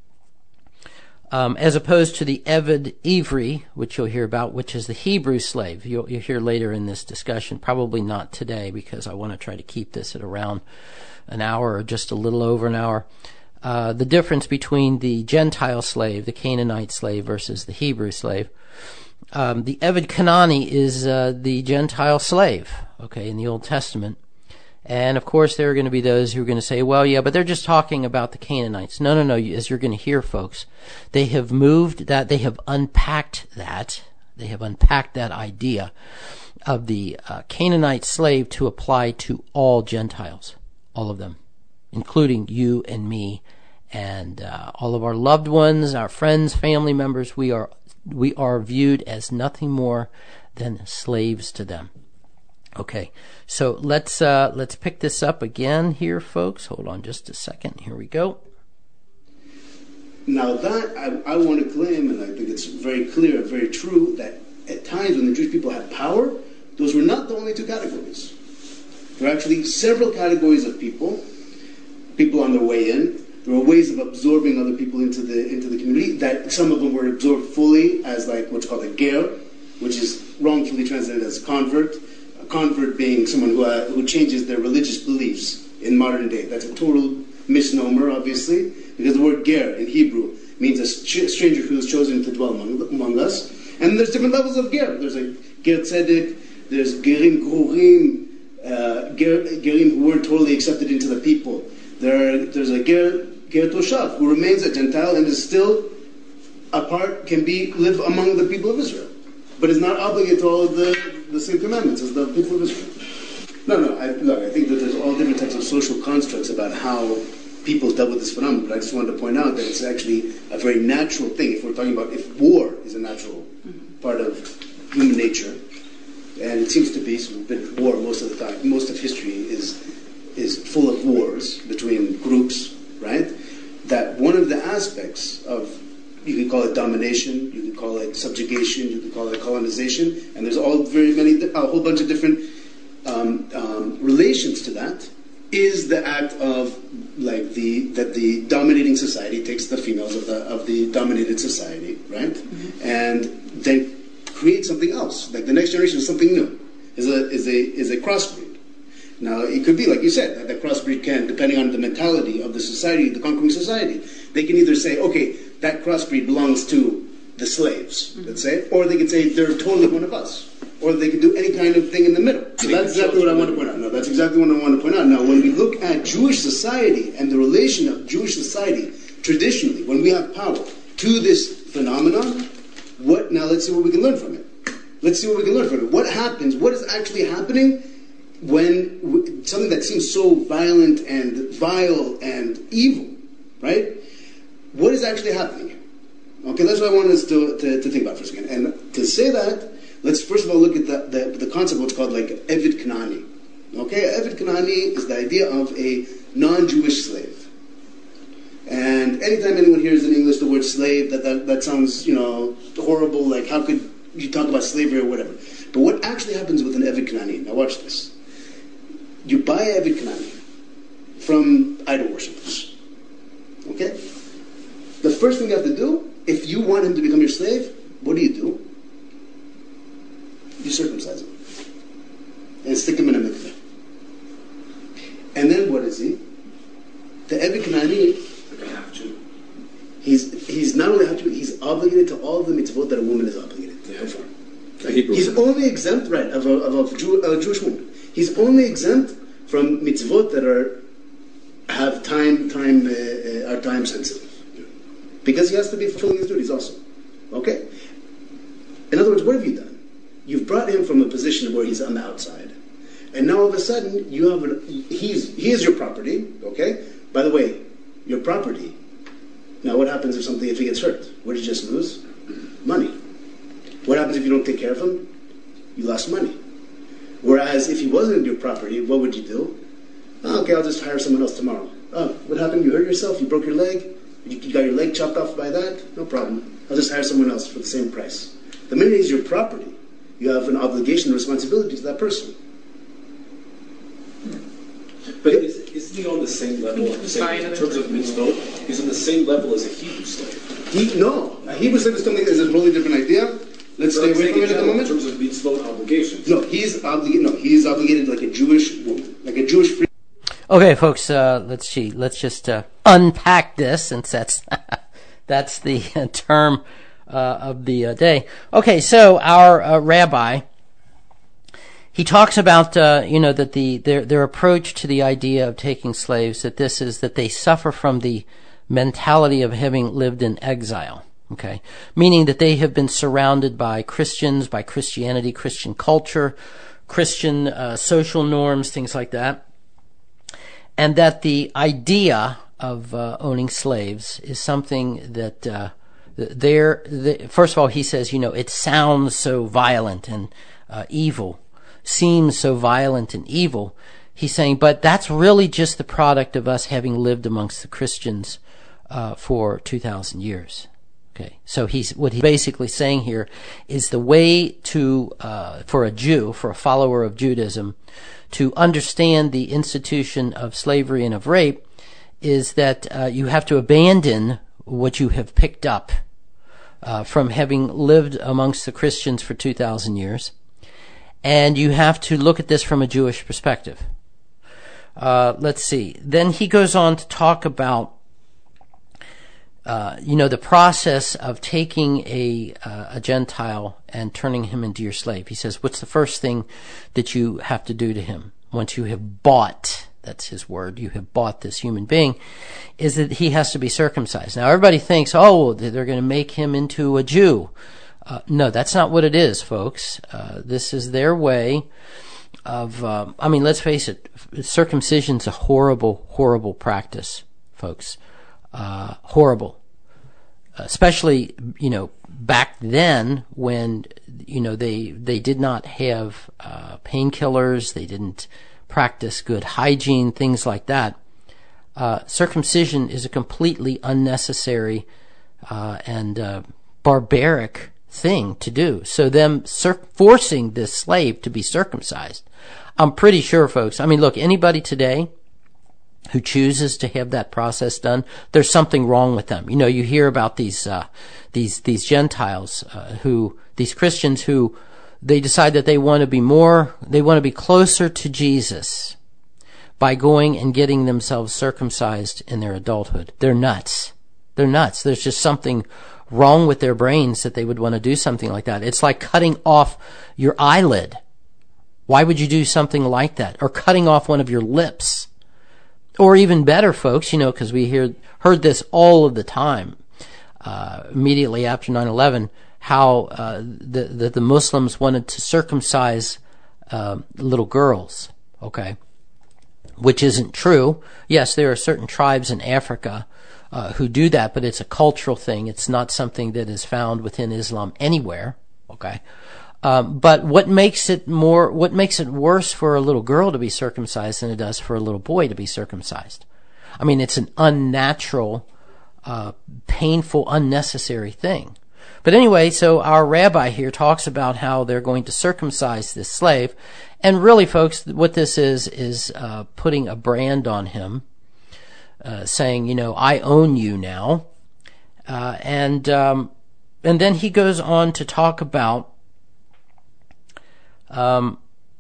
As opposed to the Eved Ivri, which you'll hear about, which is the Hebrew slave. You'll hear later in this discussion, probably not today, because I want to try to keep this at around an hour or just a little over an hour. The difference between the Gentile slave, the Canaanite slave, versus the Hebrew slave. The Eved Kanani is the Gentile slave, okay, in the Old Testament. And of course, there are going to be those who are going to say, well, yeah, but they're just talking about the Canaanites. No, as you're going to hear, folks, they have moved that, they have unpacked that idea Canaanite slave to apply to all Gentiles, all of them, including you and me, and all of our loved ones, our friends, family members. We are viewed as nothing more than slaves to them. Okay, so let's pick this up again here, folks. Hold on just a second. Here we go. Now that I want to claim, and I think it's very clear, very true, that at times when the Jewish people had power, those were not the only two categories. There were actually several categories of people on their way in. There were ways of absorbing other people into the community, that some of them were absorbed fully as like what's called a ger, which is wrongfully translated as convert. A convert being someone who changes their religious beliefs in modern day. That's a total misnomer, obviously, because the word ger in Hebrew means a stranger who is chosen to dwell among us. And there's different levels of ger. There's a ger tzedek, there's gerim krurim, gerim who weren't totally accepted into the people. There's a ger toshav who remains a Gentile and is still live among the people of Israel, but is not obligated to all of the same commandments as the people of Israel. I think that there's all different types of social constructs about how people dealt with this phenomenon, but I just wanted to point out that it's actually a very natural thing if war is a natural part of human nature, and it seems to be, so we've been at war most of the time. Most of history is full of wars between groups, right? That one of the aspects of, you could call it domination, you could call it subjugation, you could call it colonization, and there's a whole bunch of different relations to that, is the act of that the dominating society takes the females of the dominated society, right, and then creates something else. Like the next generation is something new, is a crossbreed. Now it could be, like you said, that the crossbreed can, depending on the mentality of the society, the conquering society, they can either say, okay, that crossbreed belongs to the slaves, let's say, or they could say they're totally one of us. Or they could do any kind of thing in the middle. So that's exactly what I want to point out. No, that's exactly what I want to point out. Now, when we look at Jewish society and the relation of Jewish society traditionally, when we have power, to this phenomenon, now let's see what we can learn from it. What happens, what is actually happening when something that seems so violent and vile and evil, right? What is actually happening here? Okay, that's what I want us to think about for a second. And to say that, let's first of all look at the concept of what's called like Eved Kanani. Okay, Eved Kanani is the idea of a non-Jewish slave. And anytime anyone hears in English the word slave, that sounds, horrible, like how could you talk about slavery or whatever. But what actually happens with an Eved Kanani, now watch this. You buy Eved Kanani from idol worshippers. Okay? The first thing you have to do, if you want him to become your slave, what do? You circumcise him and stick him in a mikveh. And then what is he? The Eved Kanani, he's not only have to, he's obligated to all the mitzvot that a woman is obligated to perform. He's only exempt, right, of a Jewish woman. He's only exempt from mitzvot that are time sensitive, because he has to be fulfilling his duties also. Okay. In other words, what have you done? You've brought him from a position where he's on the outside, and now all of a sudden you have he is your property. Okay. By the way, your property. Now, what happens if he gets hurt? What did you just lose? Money. What happens if you don't take care of him? You lost money. Whereas if he wasn't your property, what would you do? Oh, okay, I'll just hire someone else tomorrow. Oh, what happened? You hurt yourself? You broke your leg? You got your leg chopped off by that? No problem. I'll just hire someone else for the same price. The minute he's your property, you have an obligation and responsibility to that person. But isn't he on the same level, in terms of mitzvot? He's on the same level as a Hebrew slave. A Hebrew slave is a totally different idea. Let's stay away from it at the moment. In terms of mitzvot obligations. No, he's obligated like a Jewish woman, like a Jewish free. Okay, folks, let's see. Let's just unpack this, since that's the term of the day. Okay, so our rabbi, he talks about that their approach to the idea of taking slaves, that they suffer from the mentality of having lived in exile. Okay, meaning that they have been surrounded by Christians, by Christianity, Christian culture, Christian social norms, things like that, and that the idea of owning slaves is something that first of all, he says, it sounds so violent and evil, seems so violent and evil. He's saying, but that's really just the product of us having lived amongst the Christians for 2,000 years. Okay, so what he's basically saying here is the way to for a Jew, for a follower of Judaism, to understand the institution of slavery and of rape is that you have to abandon what you have picked up from having lived amongst the Christians for 2,000 years, and you have to look at this from a Jewish perspective. Let's see. Then he goes on to talk about the process of taking a Gentile and turning him into your slave. He says, what's the first thing that you have to do to him once you have bought, that's his word, you have bought this human being, is that he has to be circumcised. Now everybody thinks, they're going to make him into a Jew. No, that's not what it is, folks. This is their way of, let's face it, circumcision's a horrible, horrible practice, folks. Horrible. Especially, back then when, they did not have painkillers, they didn't practice good hygiene, things like that. Circumcision is a completely unnecessary and barbaric thing to do. So them forcing this slave to be circumcised, I'm pretty sure, folks, look, anybody today who chooses to have that process done, there's something wrong with them. You hear about these Gentiles, these Christians who, they decide that they want to be closer to Jesus by going and getting themselves circumcised in their adulthood. They're nuts. There's just something wrong with their brains that they would want to do something like that. It's like cutting off your eyelid. Why would you do something like that? Or cutting off one of your lips. Or even better, folks, because we heard this all of the time, immediately after 9/11, how the Muslims wanted to circumcise little girls, okay, which isn't true. Yes, there are certain tribes in Africa who do that, but it's a cultural thing. It's not something that is found within Islam anywhere, okay. But what makes it worse for a little girl to be circumcised than it does for a little boy to be circumcised? It's an unnatural, painful, unnecessary thing. But anyway, so our rabbi here talks about how they're going to circumcise this slave. And really, folks, what this is putting a brand on him, saying, I own you now. And then he goes on to talk about so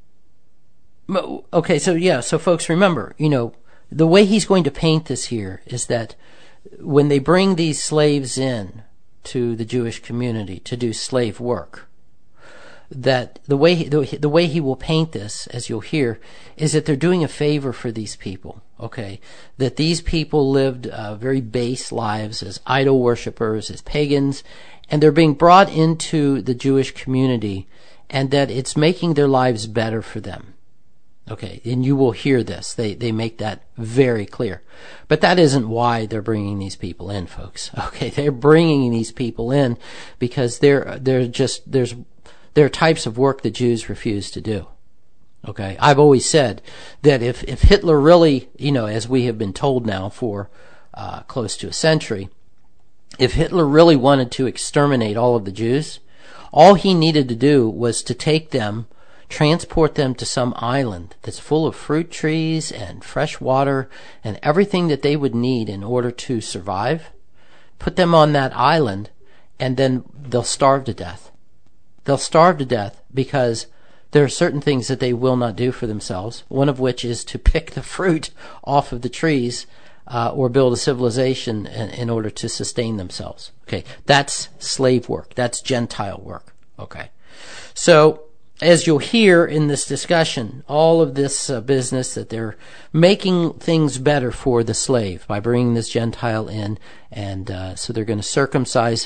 folks, remember, the way he's going to paint this here is that when they bring these slaves in to the Jewish community to do slave work, that the way he will paint this, as you'll hear, is that they're doing a favor for these people, okay? That these people lived very base lives as idol worshippers, as pagans, and they're being brought into the Jewish community, and that it's making their lives better for them. Okay, and you will hear this. They make that very clear. But that isn't why they're bringing these people in, folks. Okay, they're bringing these people in because there are types of work that Jews refuse to do. Okay, I've always said that if Hitler really, as we have been told now for close to a century, if Hitler really wanted to exterminate all of the Jews, all he needed to do was to take them, transport them to some island that's full of fruit trees and fresh water and everything that they would need in order to survive, put them on that island, and then they'll starve to death. They'll starve to death because there are certain things that they will not do for themselves, one of which is to pick the fruit off of the trees or build a civilization in order to sustain themselves. Okay, that's slave work. That's Gentile work. Okay, so as you'll hear in this discussion, all of this business that they're making things better for the slave by bringing this Gentile in, and so they're going to circumcise him.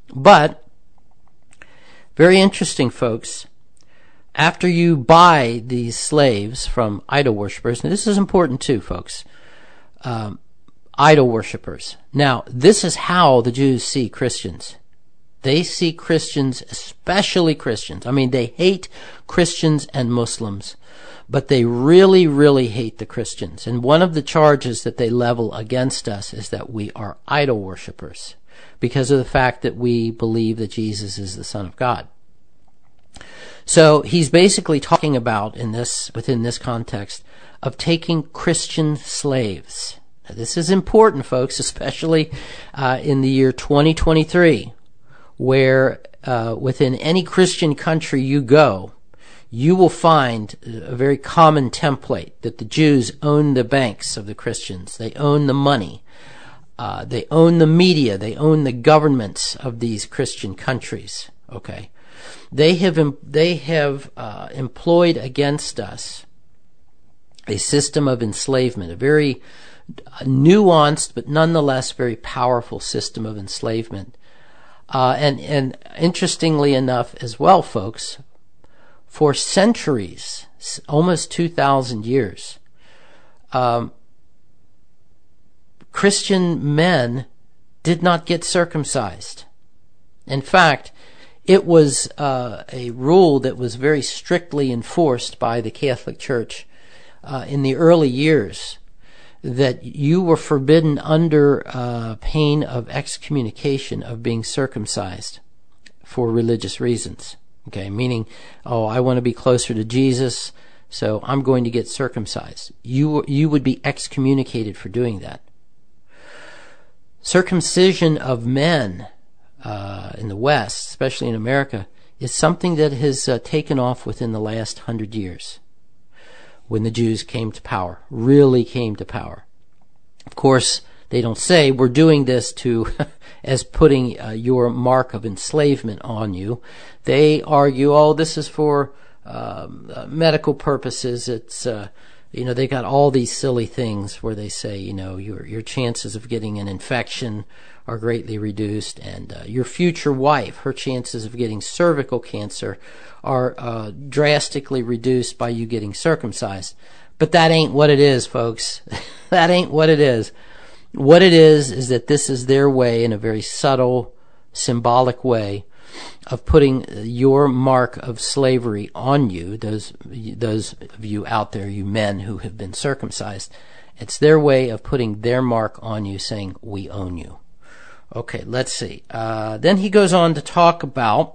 But, very interesting, folks, after you buy these slaves from idol worshippers, and this is important too, folks, idol worshippers. Now, this is how the Jews see Christians. They see Christians, especially Christians. I mean, they hate Christians and Muslims, but they really, really hate the Christians. And one of the charges that they level against us is that we are idol worshippers because of the fact that we believe that Jesus is the Son of God. So he's basically talking about within this context of taking Christian slaves. Now, this is important, folks, especially in the year 2023, where within any Christian country you go, you will find a very common template that the Jews own the banks of the Christians. They own the money. They own the media. They own the governments of these Christian countries. Okay, they have employed against us a system of enslavement, a very nuanced but nonetheless very powerful system of enslavement. And interestingly enough as well, folks, for centuries, almost 2,000 years, Christian men did not get circumcised. In fact, it was a rule that was very strictly enforced by the Catholic Church in the early years, that you were forbidden under pain of excommunication of being circumcised for religious reasons. Okay, meaning, I want to be closer to Jesus, so I'm going to get circumcised. You would be excommunicated for doing that. Circumcision of men in the West, especially in America, is something that has taken off within the last 100 years. When the Jews came to power, really came to power. Of course, they don't say we're doing this as putting your mark of enslavement on you. They argue, this is for medical purposes. It's they got all these silly things where they say your chances of getting an infection are greatly reduced, and your future wife, her chances of getting cervical cancer are drastically reduced by you getting circumcised. But that ain't what it is, folks. That ain't what it is. What it is that this is their way, in a very subtle, symbolic way, of putting your mark of slavery on you, those of you out there, you men who have been circumcised. It's their way of putting their mark on you, saying, we own you. Okay, let's see. Then he goes on to talk about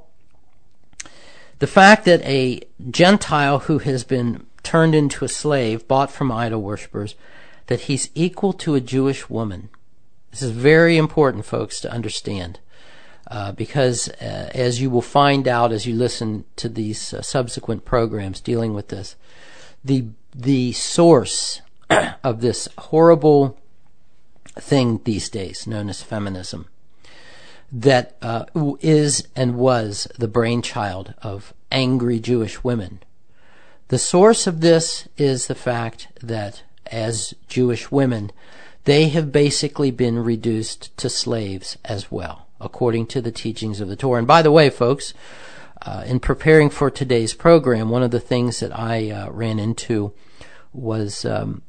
the fact that a Gentile who has been turned into a slave, bought from idol worshippers, that he's equal to a Jewish woman. This is very important, folks, to understand. Because as you will find out as you listen to these subsequent programs dealing with this, the source of this horrible thing these days known as feminism, that is and was the brainchild of angry Jewish women. The source of this is the fact that as Jewish women, they have basically been reduced to slaves as well, according to the teachings of the Torah. And by the way, folks, in preparing for today's program, one of the things that I ran into was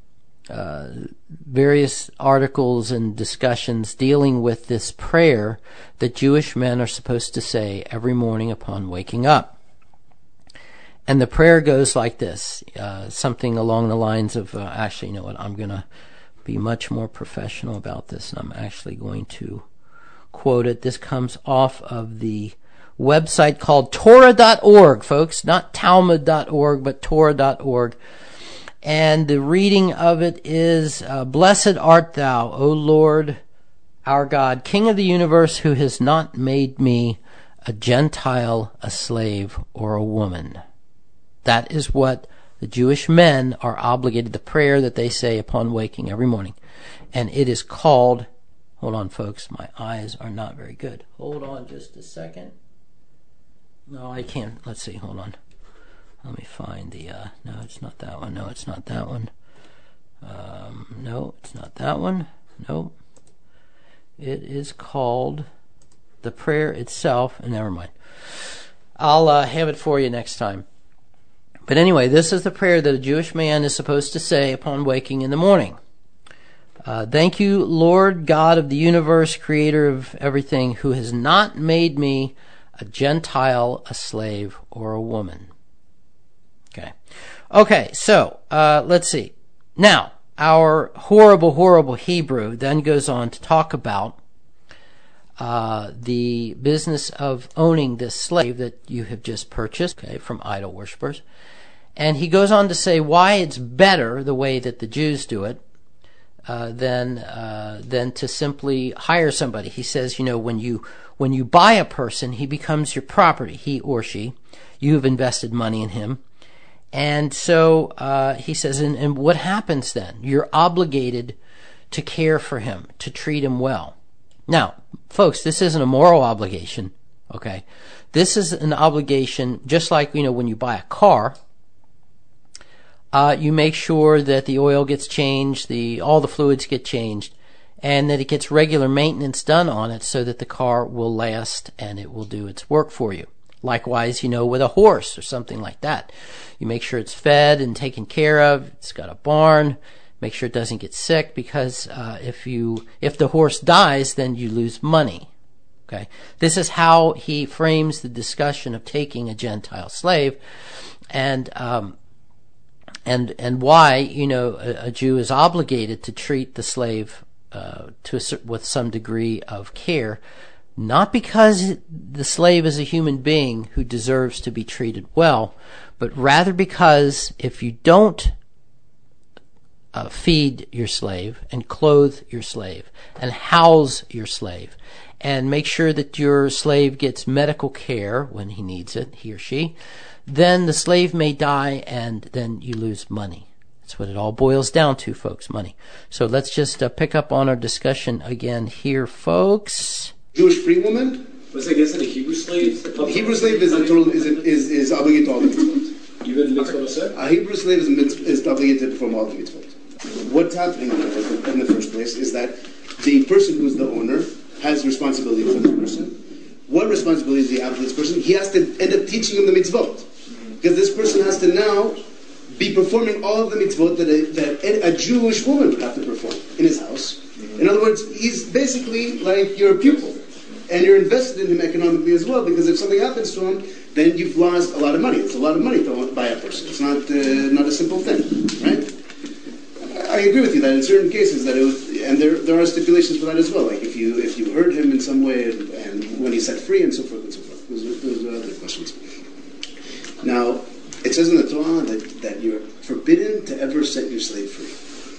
various articles and discussions dealing with this prayer that Jewish men are supposed to say every morning upon waking up. And the prayer goes like this, something along the lines of, actually, you know what, I'm going to be much more professional about this, and I'm actually going to quote it. This comes off of the website called Torah.org, folks, not Talmud.org, but Torah.org. And the reading of it is, Blessed art thou, O Lord, our God, King of the universe, who has not made me a Gentile, a slave, or a woman. That is what the Jewish men are obligated, the prayer that they say upon waking every morning. And it is called, hold on, folks, my eyes are not very good. Hold on just a second. No, I can't. Let's see, hold on. Let me find the, no, it's not that one. No, it's not that one. No, it's not that one. Nope. It is called, the prayer itself, never mind. I'll have it for you next time. But anyway, this is the prayer that a Jewish man is supposed to say upon waking in the morning. Thank you, Lord God of the universe, creator of everything, who has not made me a Gentile, a slave, or a woman. Okay, so let's see. Now, our horrible, horrible Hebrew then goes on to talk about the business of owning this slave that you have just purchased, from idol worshippers. And he goes on to say why it's better the way that the Jews do it than to simply hire somebody. He says, when you buy a person, he becomes your property, he or she. You have invested money in him. And so he says, and what happens then? You're obligated to care for him, to treat him well. Now, folks, this isn't a moral obligation, okay? This is an obligation, just like, when you buy a car, you make sure that the oil gets changed, all the fluids get changed, and that it gets regular maintenance done on it so that the car will last and it will do its work for you. Likewise, with a horse or something like that. You make sure it's fed and taken care of, it's got a barn, make sure it doesn't get sick, because if the horse dies, then you lose money. Okay? This is how he frames the discussion of taking a Gentile slave, and why a Jew is obligated to treat the slave with some degree of care, not because the slave is a human being who deserves to be treated well, but rather because if you don't feed your slave and clothe your slave and house your slave and make sure that your slave gets medical care when he needs it, he or she, then the slave may die and then you lose money. That's what it all boils down to, folks, money. So let's just pick up on our discussion again here, folks. Jewish free woman? Was I guessing a Hebrew slave? A Hebrew slave is obligated to all the mitzvot. Even mitzvot said? A Hebrew slave is obligated to perform all the mitzvot. What's happening in the first place is that the person who's the owner has responsibility for this person. What responsibility does he have for this person? He has to end up teaching him the mitzvot. Because this person has to now be performing all of the mitzvot that a Jewish woman would have to perform in his house. In other words, he's basically like your pupil. And you're invested in him economically as well, because if something happens to him, then you've lost a lot of money. It's a lot of money to buy a person. It's not a simple thing, right? I agree with you that in certain cases that it was, and there are stipulations for that as well. Like if you hurt him in some way, and when he's set free, and so forth and so forth. Those are other questions. Now, it says in the Torah that you're forbidden to ever set your slave free.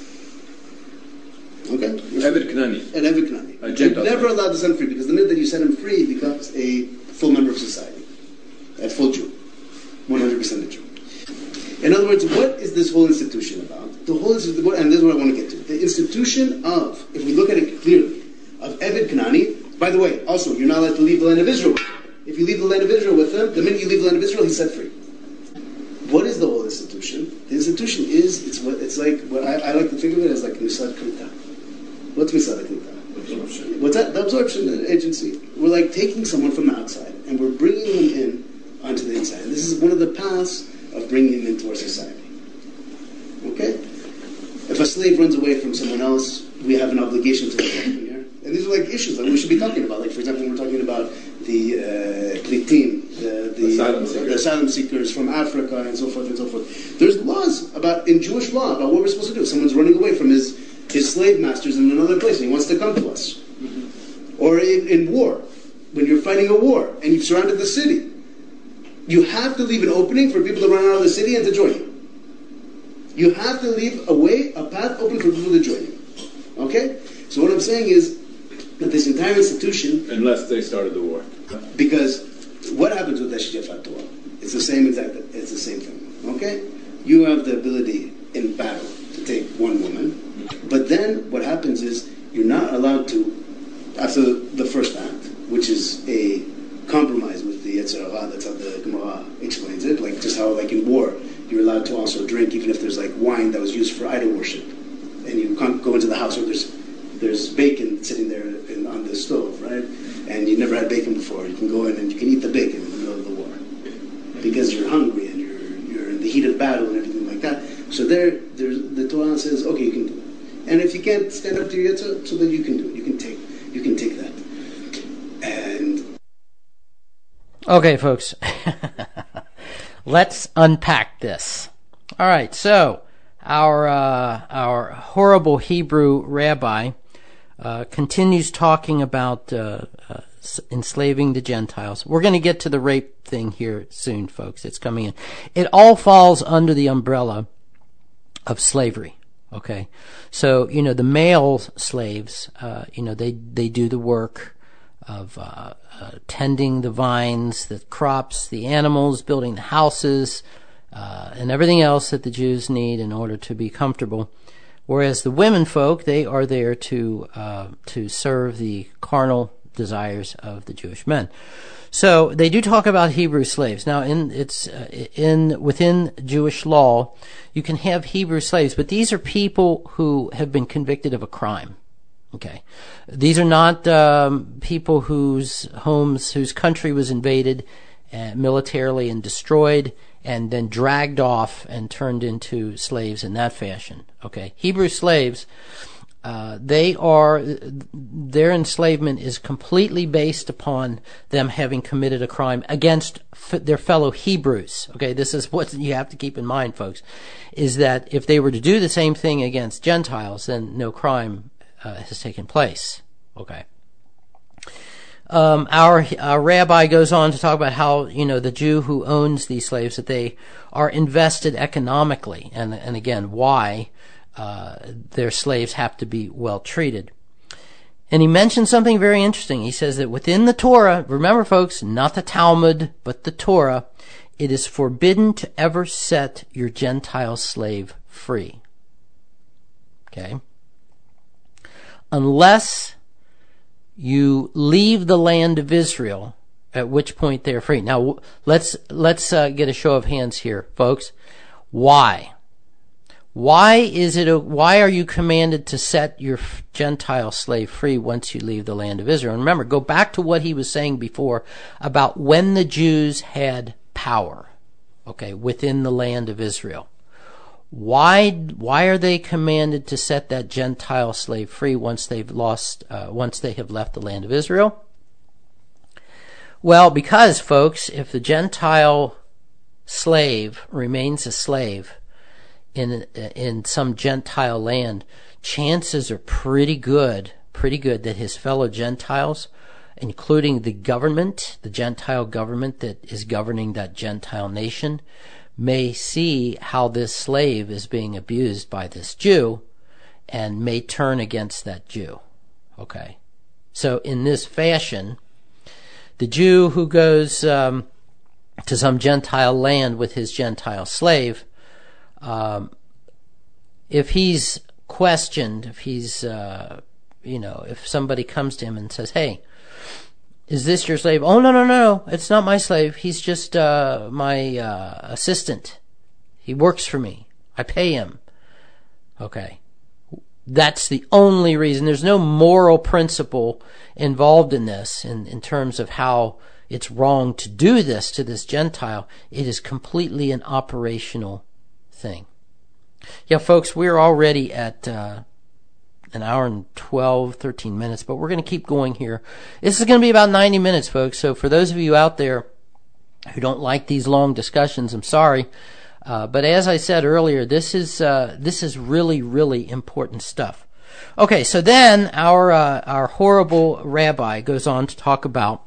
Okay? Eved Knani. An Eved Knani. You're never allowed to set him free, because the minute that you set him free, he becomes a full member of society. A full Jew. 100% a Jew. In other words, what is this whole institution about? The whole institution, and this is what I want to get to. The institution of, if we look at it clearly, of Eved Knani. By the way, also, you're not allowed to leave the land of Israel. If you leave the land of Israel with him, the minute you leave the land of Israel, he's set free. What is the whole institution? The institution is, I like to think of it as like Misad Krita. What's Misad Krita? Absorption. What's that? The absorption agency. We're like taking someone from the outside and we're bringing them in onto the inside. And this is one of the paths of bringing them into our society. Okay? If a slave runs away from someone else, we have an obligation to protect them here. And these are like issues that we should be talking about. Like, for example, when we're talking about the plitim, the asylum seekers from Africa and so forth and so forth. There's laws in Jewish law about what we're supposed to do. If someone's running away from his slave masters in another place and he wants to come to us. Mm-hmm. Or in war, when you're fighting a war and you've surrounded the city, you have to leave an opening for people to run out of the city and to join you. You have to leave a path open for people to join you. Okay? So what I'm saying is that this entire institution... Unless they started the war. Because what happens with Eshjefat Torah? It's the same thing. Okay? You have the ability in battle to take one woman, but then what happens is you're not allowed to, after the first act, which is a compromise with the Yetzer Hara, that's how the Gemara explains it, like just how like in war, you're allowed to also drink even if there's like wine that was used for idol worship. And you can't go into the house where there's bacon sitting there on the stove, right? and you never had bacon before, you can go in and you can eat the bacon in the middle of the war because you're hungry and you're in the heat of battle and everything like that. So the Torah says, okay, you can do it. And if you can't stand up to your Yetzer, so then you can do it. You can take that. And okay, folks, let's unpack this. All right, so our horrible Hebrew rabbi continues talking about enslaving the Gentiles. We're going to get to the rape thing here soon, folks. It's coming in. It all falls under the umbrella of slavery. Okay, so the male slaves, they do the work of tending the vines, the crops, the animals, building the houses, and everything else that the Jews need in order to be comfortable. Whereas the women folk, they are there to serve the carnal desires of the Jewish men. So they do talk about Hebrew slaves. Now, within Jewish law, you can have Hebrew slaves, but these are people who have been convicted of a crime. Okay, these are not people whose country was invaded militarily and destroyed, and then dragged off and turned into slaves in that fashion. Okay, Hebrew slaves, their enslavement is completely based upon them having committed a crime against their fellow Hebrews. Okay, this is what you have to keep in mind, folks, is that if they were to do the same thing against Gentiles, then no crime has taken place. Okay. Our rabbi goes on to talk about how, the Jew who owns these slaves, that they are invested economically, and again, why their slaves have to be well treated. And he mentions something very interesting. He says that within the Torah, remember folks, not the Talmud, but the Torah, it is forbidden to ever set your Gentile slave free. Okay? Unless you leave the land of Israel, at which point they're free. Now, let's get a show of hands here, folks. Why? Why are you commanded to set your Gentile slave free once you leave the land of Israel? And remember, go back to what he was saying before about when the Jews had power, okay, within the land of Israel. Why are they commanded to set that Gentile slave free once they have left the land of Israel? Well, because, folks, if the Gentile slave remains a slave in some Gentile land, chances are pretty good that his fellow Gentiles, including the Gentile government that is governing that Gentile nation, may see how this slave is being abused by this Jew and may turn against that Jew. Okay. So in this fashion, the Jew who goes to some Gentile land with his Gentile slave, if he's questioned, if somebody comes to him and says, "Hey, is this your slave?" "Oh, no, it's not my slave. He's just my assistant. He works for me. I pay him." Okay. That's the only reason. There's no moral principle involved in this in terms of how it's wrong to do this to this Gentile. It is completely an operational thing. Yeah, folks, we're already at an hour and 13 minutes, but we're going to keep going here. This is going to be about 90 minutes, folks. So for those of you out there who don't like these long discussions, I'm sorry. But as I said earlier, this is really, really important stuff. Okay, so then our horrible rabbi goes on to talk about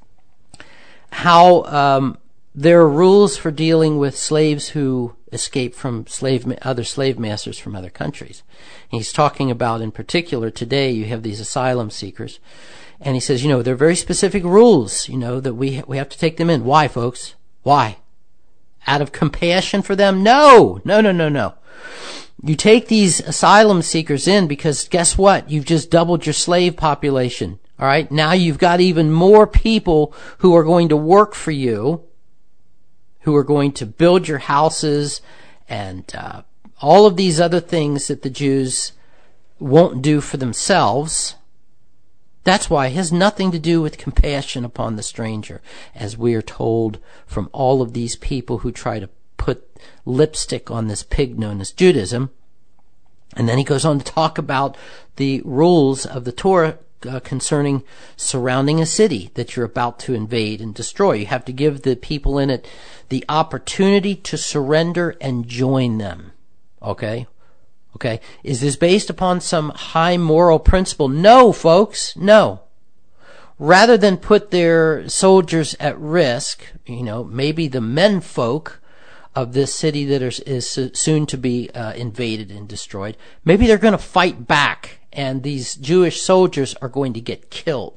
how there are rules for dealing with slaves who escape from other slave masters from other countries. And he's talking about, in particular, today you have these asylum seekers. And he says, there are very specific rules, that we have to take them in. Why, folks? Why? Out of compassion for them? No. You take these asylum seekers in because guess what? You've just doubled your slave population. All right? Now you've got even more people who are going to work for you, who are going to build your houses and all of these other things that the Jews won't do for themselves. That's why it has nothing to do with compassion upon the stranger, as we are told from all of these people who try to put lipstick on this pig known as Judaism. And then he goes on to talk about the rules of the Torah concerning surrounding a city that you're about to invade and destroy. You have to give the people in it the opportunity to surrender and join them. Okay? Okay? Is this based upon some high moral principle? No, folks. No. Rather than put their soldiers at risk, maybe the menfolk of this city that is soon to be invaded and destroyed, maybe they're going to fight back, and these Jewish soldiers are going to get killed.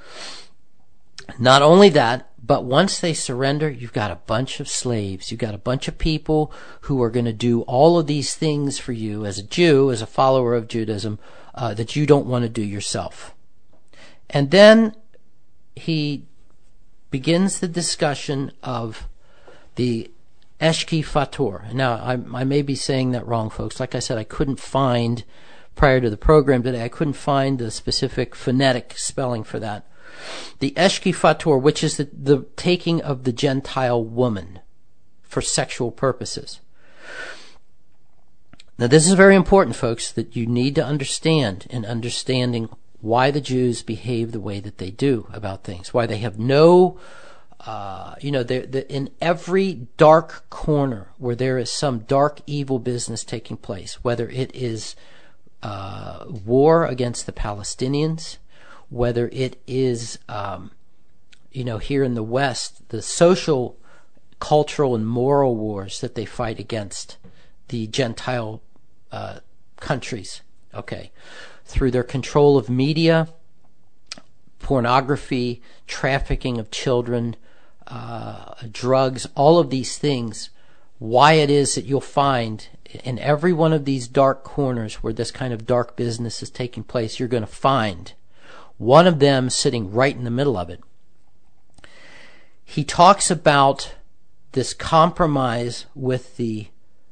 Not only that, but once they surrender, you've got a bunch of slaves. You've got a bunch of people who are going to do all of these things for you as a Jew, as a follower of Judaism, that you don't want to do yourself. And then he begins the discussion of the Eshki Fator. Now, I may be saying that wrong, folks. Like I said, I couldn't find, prior to the program today, I couldn't find the specific phonetic spelling for that. The Eshki Fator, which is the taking of the Gentile woman for sexual purposes. Now, this is very important, folks, that you need to understand in understanding why the Jews behave the way that they do about things, why they have no in every dark corner where there is some dark, evil business taking place, whether it is war against the Palestinians, whether it is, here in the West, the social, cultural, and moral wars that they fight against the Gentile countries, through their control of media, pornography, trafficking of children, drugs, all of these things, why it is that you'll find in every one of these dark corners where this kind of dark business is taking place, you're going to find one of them sitting right in the middle of it. He talks about this compromise with the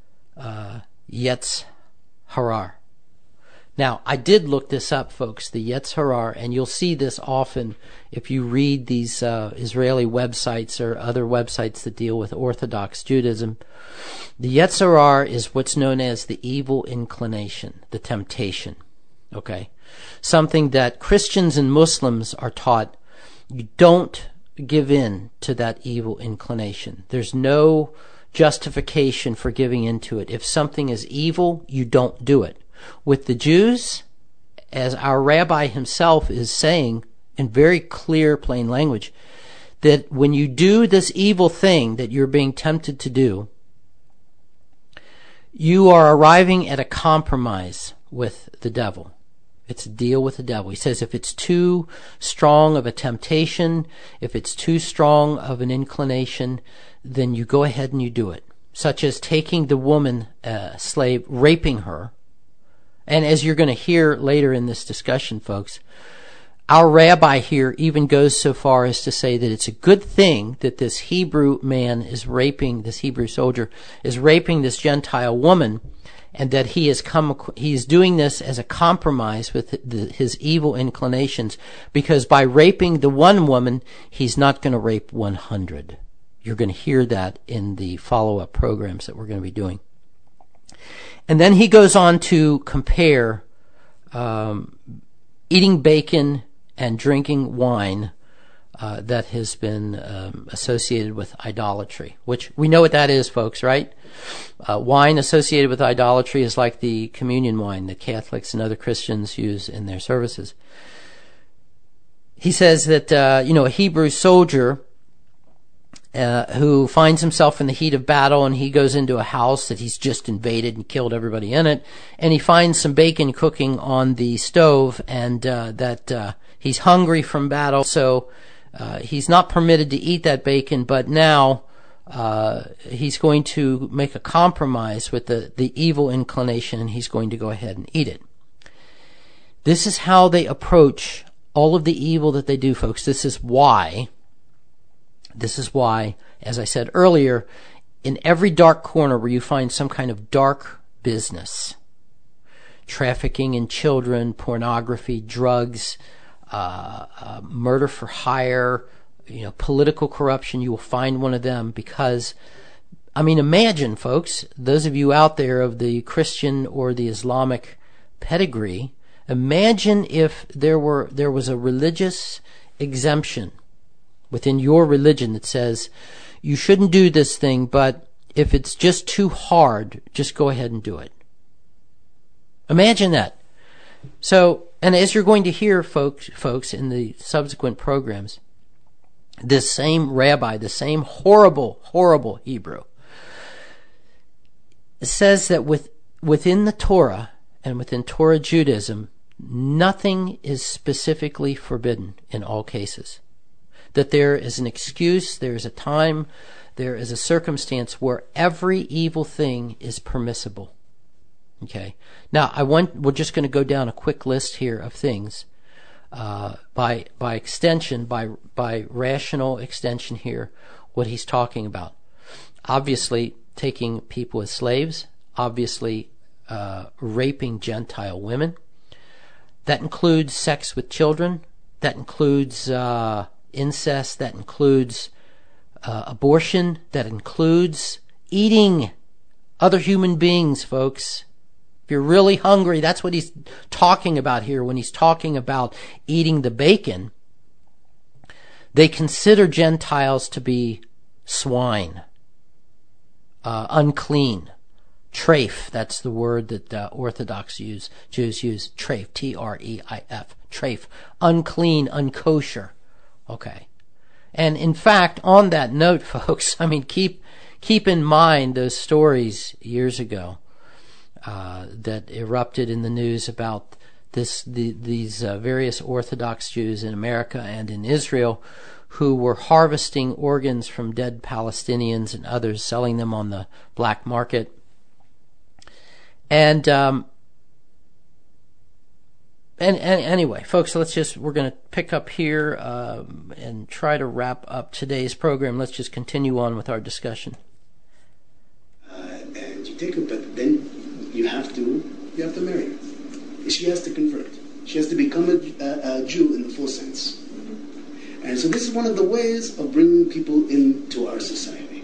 Yetz Harar. Now, I did look this up, folks, the Yetz Harar, and you'll see this often if you read these Israeli websites or other websites that deal with Orthodox Judaism. The Yetz Harar is what's known as the evil inclination, the temptation, something that Christians and Muslims are taught, you don't give in to that evil inclination. There's no justification for giving into it. If something is evil, you don't do it. With the Jews, as our rabbi himself is saying in very clear, plain language, that when you do this evil thing that you're being tempted to do, you are arriving at a compromise with the devil. It's a deal with the devil. He says if it's too strong of a temptation, if it's too strong of an inclination, then you go ahead and you do it. Such as taking the woman slave, raping her. And as you're going to hear later in this discussion, folks, our rabbi here even goes so far as to say that it's a good thing that this Hebrew man is raping, this Hebrew soldier is raping this Gentile woman, and that he's doing this as a compromise with his evil inclinations, because by raping the one woman, he's not going to rape 100. You're going to hear that in the follow-up programs that we're going to be doing. And then he goes on to compare eating bacon and drinking wine that has been associated with idolatry, which we know what that is, folks, right? Wine associated with idolatry is like the communion wine that Catholics and other Christians use in their services. He says that, a Hebrew soldier who finds himself in the heat of battle, and he goes into a house that he's just invaded and killed everybody in it, and he finds some bacon cooking on the stove, and he's hungry from battle, so he's not permitted to eat that bacon, but now he's going to make a compromise with the evil inclination, and he's going to go ahead and eat it. This is how they approach all of the evil that they do, folks. This is why, as I said earlier, in every dark corner where you find some kind of dark business, trafficking in children, pornography, drugs, murder for hire, political corruption. You will find one of them because, imagine, folks, those of you out there of the Christian or the Islamic pedigree, imagine if there was a religious exemption within your religion that says you shouldn't do this thing, but if it's just too hard, just go ahead and do it. Imagine that. So, and as you're going to hear, folks, in the subsequent programs, this same rabbi, the same horrible, horrible Hebrew, says that within the Torah and within Torah Judaism, nothing is specifically forbidden in all cases. That there is an excuse, there is a time, there is a circumstance where every evil thing is permissible. Okay. Now, we're just going to go down a quick list here of things, by extension, by rational extension here, what he's talking about. Obviously, taking people as slaves, obviously, raping Gentile women. That includes sex with children. That includes, incest. That includes, abortion. That includes eating other human beings, folks. If you're really hungry, that's what he's talking about here when he's talking about eating the bacon. They consider Gentiles to be swine, unclean, treif. That's the word that Orthodox Jews use. Treif, T-R-E-I-F, treif, unclean, unkosher. Okay, and in fact, on that note, folks, keep in mind those stories years ago. That erupted in the news about these various Orthodox Jews in America and in Israel who were harvesting organs from dead Palestinians and others, selling them on the black market. And anyway, folks, we're going to pick up here and try to wrap up today's program. Let's just continue on with our discussion. And you take it, but then you have to marry her. She has to convert. She has to become a Jew in the full sense. Mm-hmm. And so this is one of the ways of bringing people into our society.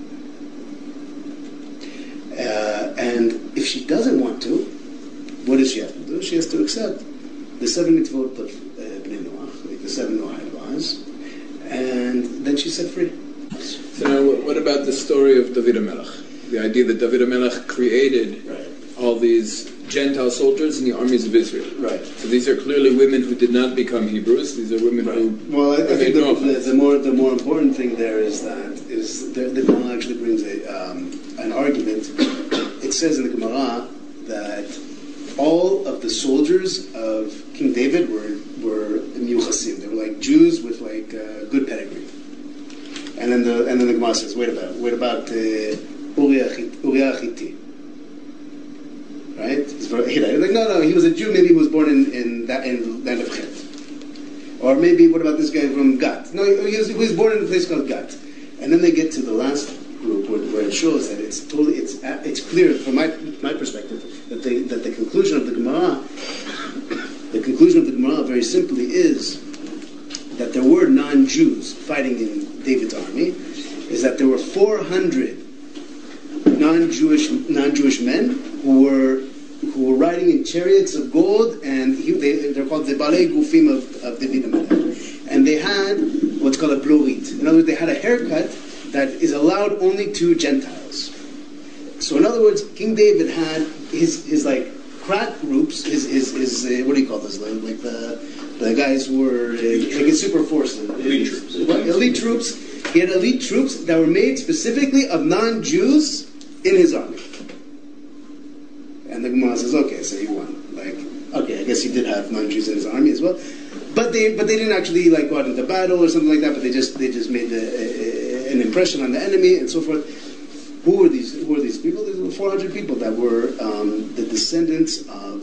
And if she doesn't want to, what does she have to do? She has to accept the 7 mitzvot of Bnei Noach, like the 7 Noahide laws, and then she's set free. So now, what about the story of David HaMelech? The idea that David HaMelech created all these Gentile soldiers in the armies of Israel. Right. So these are clearly women who did not become Hebrews. These are women who. Well, I think the more important thing there is the Gemara actually brings an argument. It says in the Gemara that all of the soldiers of King David were Miyuchasim. They were like Jews with like good pedigree. And then the Gemara says, wait about Uriah Hitti. Right? He's like, no, he was a Jew. Maybe he was born in land of Chet. Or maybe, what about this guy from Gat? No, he was born in a place called Gat. And then they get to the last group where it shows that it's clear from my perspective that the conclusion of the Gemara, very simply is that there were non-Jews fighting in David's army. Is that there were 400 non-Jewish men who were riding in chariots of gold, and they're called the Balei Gufim of David HaMelech. And they had what's called a blorit. In other words, they had a haircut that is allowed only to Gentiles. So in other words, King David had his like crack groups, his what do you call this? Like the guys who were like his super force, elite troops. He had elite troops that were made specifically of non-Jews in his army. And the Gemara says, okay, so he won. Like, okay, I guess he did have non-Jews in his army as well. But they didn't actually like go out into battle or something like that. But they just made an impression on the enemy and so forth. Who were these people? These were 400 people that were the descendants of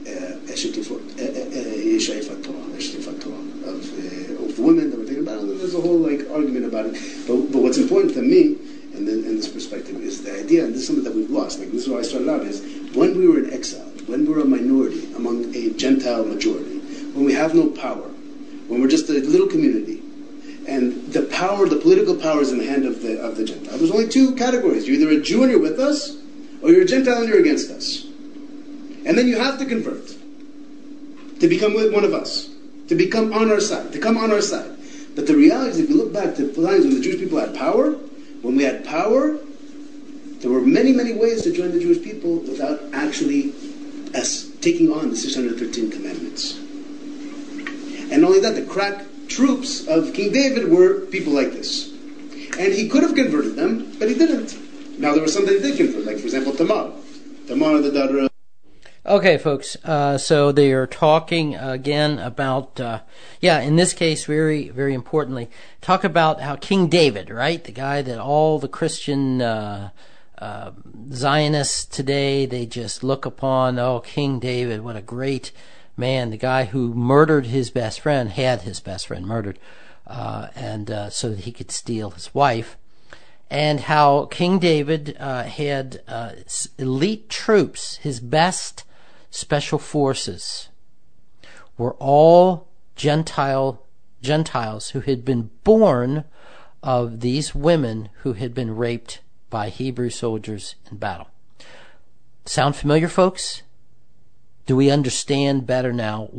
of the women that were taken battle. There's a whole like argument about it. But what's important to me in this perspective is the idea, and this is something that we've lost. Like this is why I started out, is when we were in exile, when we were a minority among a Gentile majority, when we have no power, when we're just a little community, and the political power is in the hand of the Gentile. There's only two categories. You're either a Jew and you're with us, or you're a Gentile and you're against us. And then you have to convert, to become one of us, to become on our side, to come on our side. But the reality is, if you look back to times when the Jewish people had power, when we had power, there were many, many ways to join the Jewish people without actually taking on the 613 commandments. And not only that, the crack troops of King David were people like this. And he could have converted them, but he didn't. Now, there was some that he did convert, like, for example, Tamar. Tamar, the daughter of... Okay, folks, so they are talking again about, in this case, very, very importantly, talk about how King David, right, the guy that all the Christian Zionists today, they just look upon, King David, what a great man, the guy who murdered his best friend, had his best friend murdered, so that he could steal his wife. And how King David had elite troops, his best special forces, were all Gentiles who had been born of these women who had been raped by Hebrew soldiers in battle. Sound familiar, folks? Do we understand better now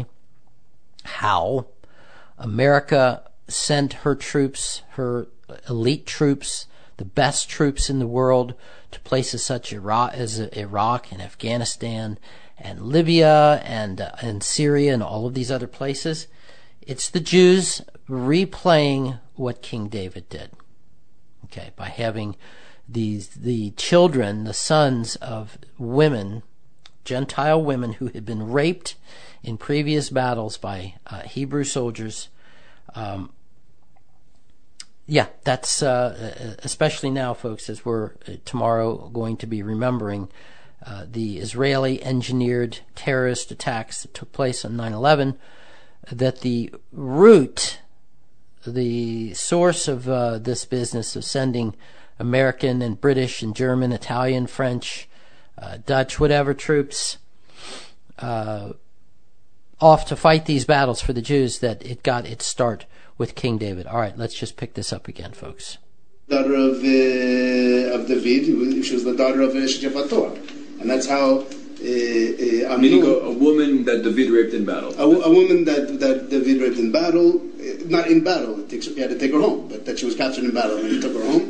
how America sent her troops, her elite troops, the best troops in the world, to places such as Iraq and Afghanistan and Libya and Syria and all of these other places? It's the Jews replaying what King David did. Okay, by having the children, the sons of women, Gentile women who had been raped in previous battles by Hebrew soldiers. That's especially now, folks, as we're tomorrow going to be remembering the Israeli engineered terrorist attacks that took place on 9/11, that the source of this business of sending American and British and German, Italian, French, Dutch, whatever troops off to fight these battles for the Jews, that it got its start with King David. All right, let's just pick this up again, folks. Daughter of David, she was the daughter of Shechefatoa, and that's how. Meaning a woman that David raped in battle. A woman that David raped in battle, not in battle. He had to take her home, but that she was captured in battle, and he took her home,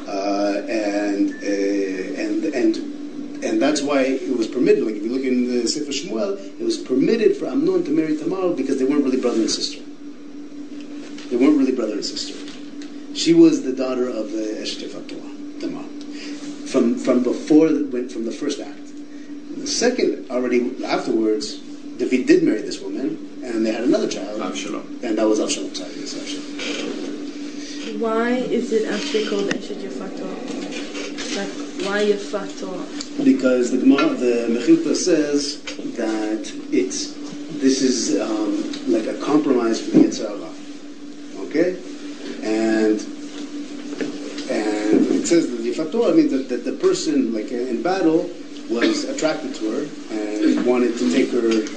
and that's why it was permitted. Like if you look in the Sefer Shmuel, it was permitted for Amnon to marry Tamar because they weren't really brother and sister. They weren't really brother and sister. She was the daughter of Shechefatoa, Tamar, from before from the first act. The second, already afterwards, David did marry this woman, and they had another child. Avshalom. And that was Avshalom. Sorry, yes, Avshalom. Why is it actually called Eshet Yefato? Like, why Yefato? Because the Gemara, the Mechilta says that this is like a compromise for the Yetzer Hara. Okay? And it says that Yefato means that the person, like in battle, was attracted to her and wanted to take her. Okay,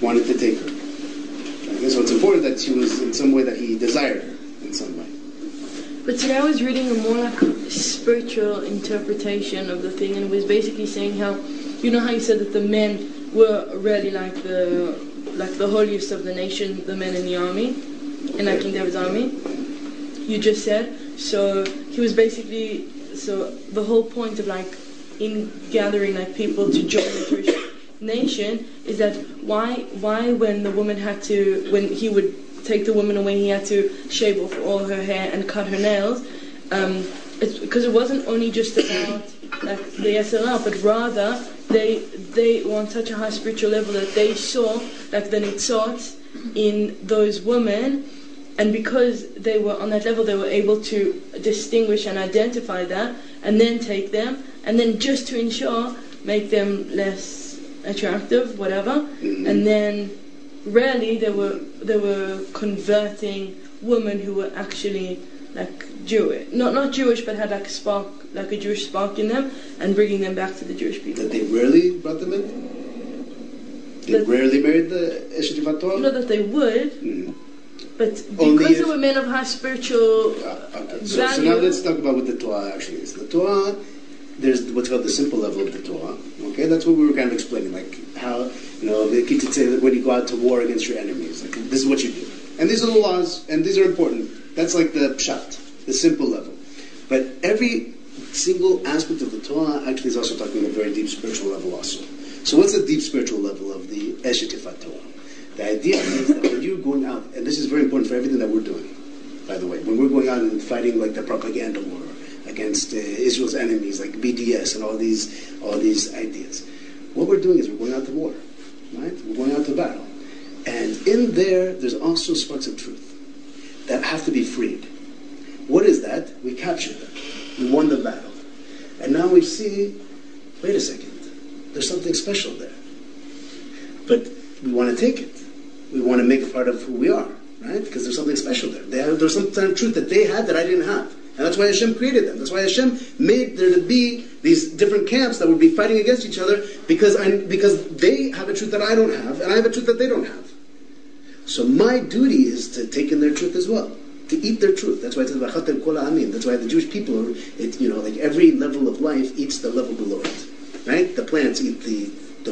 so it's important that she was in some way that he desired her in some way. But today I was reading a more like spiritual interpretation of the thing, and it was basically saying how, you know how you said that the men were really like the holiest of the nation, the men in the army, in like King David's army. You just said. So he was basically, so the whole point of like in gathering like people to join the Jewish nation is that why when he would take the woman away, he had to shave off all her hair and cut her nails, it's because it wasn't only just about like the SLR, but rather they were on such a high spiritual level that they saw like the nitzot in those women, and because they were on that level, they were able to distinguish and identify that, and then take them, and then just to ensure, make them less attractive, whatever, and then rarely they were converting women who were actually like Jewish, not Jewish, but had like a spark, like a Jewish spark in them, and bringing them back to the Jewish people. That they rarely brought them in? They rarely married the Eshet Yefato? Not that they would, But because they were men of high spiritual okay. value... So now let's talk about what the Torah actually is. The Torah, there's what's called the simple level of the Torah. Okay, that's what we were kind of explaining, like how, the kids say that when you go out to war against your enemies, like this is what you do. And these are the laws, and these are important. That's like the pshat, the simple level. But every single aspect of the Torah actually is also talking about a very deep spiritual level also. So what's the deep spiritual level of the Eshetifat Torah? The idea is that when you're going out, and this is very important for everything that we're doing, by the way, when we're going out and fighting like the propaganda war against Israel's enemies, like BDS and all these ideas, what we're doing is we're going out to war, right? We're going out to battle. And in there's also sparks of truth that have to be freed. What is that? We captured them. We won the battle. And now we see, wait a second, there's something special there. But we want to take it. We want to make it part of who we are, right? Because there's something special there. There's some kind of truth that they had that I didn't have. And that's why Hashem created them. That's why Hashem made there to be these different camps that would be fighting against each other because they have a truth that I don't have, and I have a truth that they don't have. So my duty is to take in their truth as well, to eat their truth. That's why it says V'achatem kol ha'amim. That's why the Jewish people, like every level of life eats the level below it, right? The plants eat the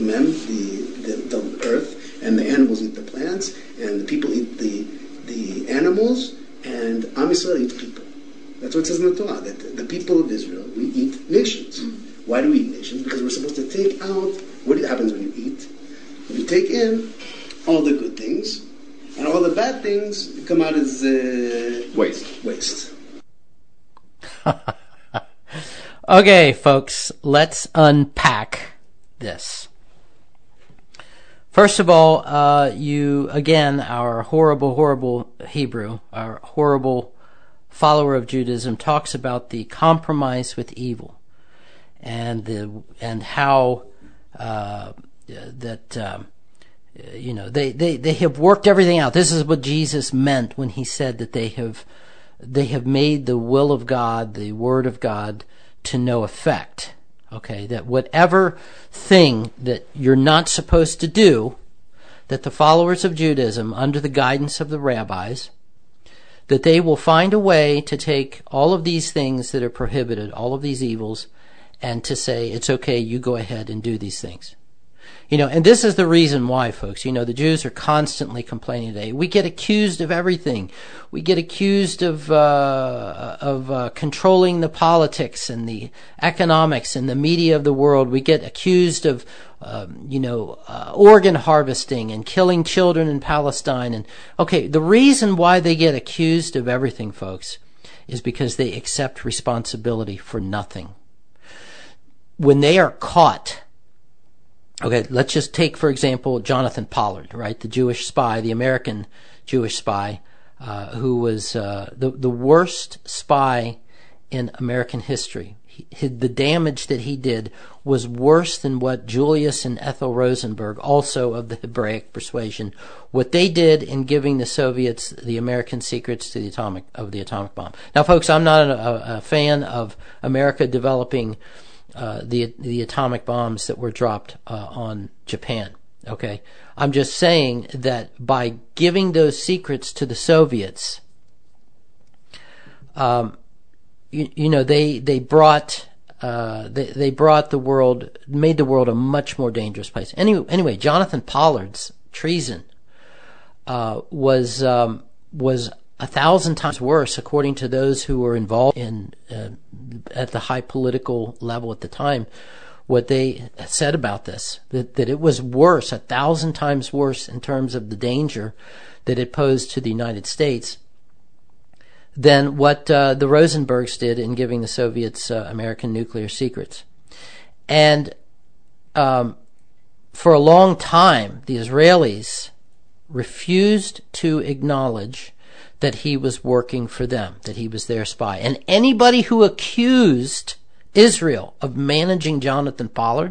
earth, and the animals eat the plants, and the people eat the animals, and Am Yisrael eats people. That's what it says in the Torah, that the people of Israel, we eat nations. Why do we eat nations? Because we're supposed to take out, what happens when you eat? You take in all the good things, and all the bad things come out as waste. Okay, folks, let's unpack this. First of all, you, again, our horrible Hebrew, our horrible follower of Judaism, talks about the compromise with evil, and how they have worked everything out. This is what Jesus meant when he said that they have made the will of God, the word of God, to no effect. Okay, that whatever thing that you're not supposed to do, that the followers of Judaism, under the guidance of the rabbis, that they will find a way to take all of these things that are prohibited, all of these evils, and to say, it's okay, you go ahead and do these things. And this is the reason why, folks, the Jews are constantly complaining today. We get accused of everything. We get accused of controlling the politics and the economics and the media of the world. We get accused of, organ harvesting and killing children in Palestine. And okay, the reason why they get accused of everything, folks, is because they accept responsibility for nothing. When they are caught, okay, let's just take, for example, Jonathan Pollard, right? The Jewish spy, the American Jewish spy, who was the worst spy in American history. The damage that he did was worse than what Julius and Ethel Rosenberg, also of the Hebraic persuasion, what they did in giving the Soviets the American secrets to the atomic bomb. Now, folks, I'm not a fan of America developing the atomic bombs that were dropped on Japan. Okay, I'm just saying that by giving those secrets to the Soviets, they brought the world, made the world a much more dangerous place. Anyway, Jonathan Pollard's treason was 1,000 times worse, according to those who were involved in at the high political level at the time. What they said about this, that it was worse, 1,000 times worse in terms of the danger that it posed to the United States than what the Rosenbergs did in giving the Soviets American nuclear secrets. And for a long time, the Israelis refused to acknowledge that he was working for them, that he was their spy. And anybody who accused Israel of managing Jonathan Pollard,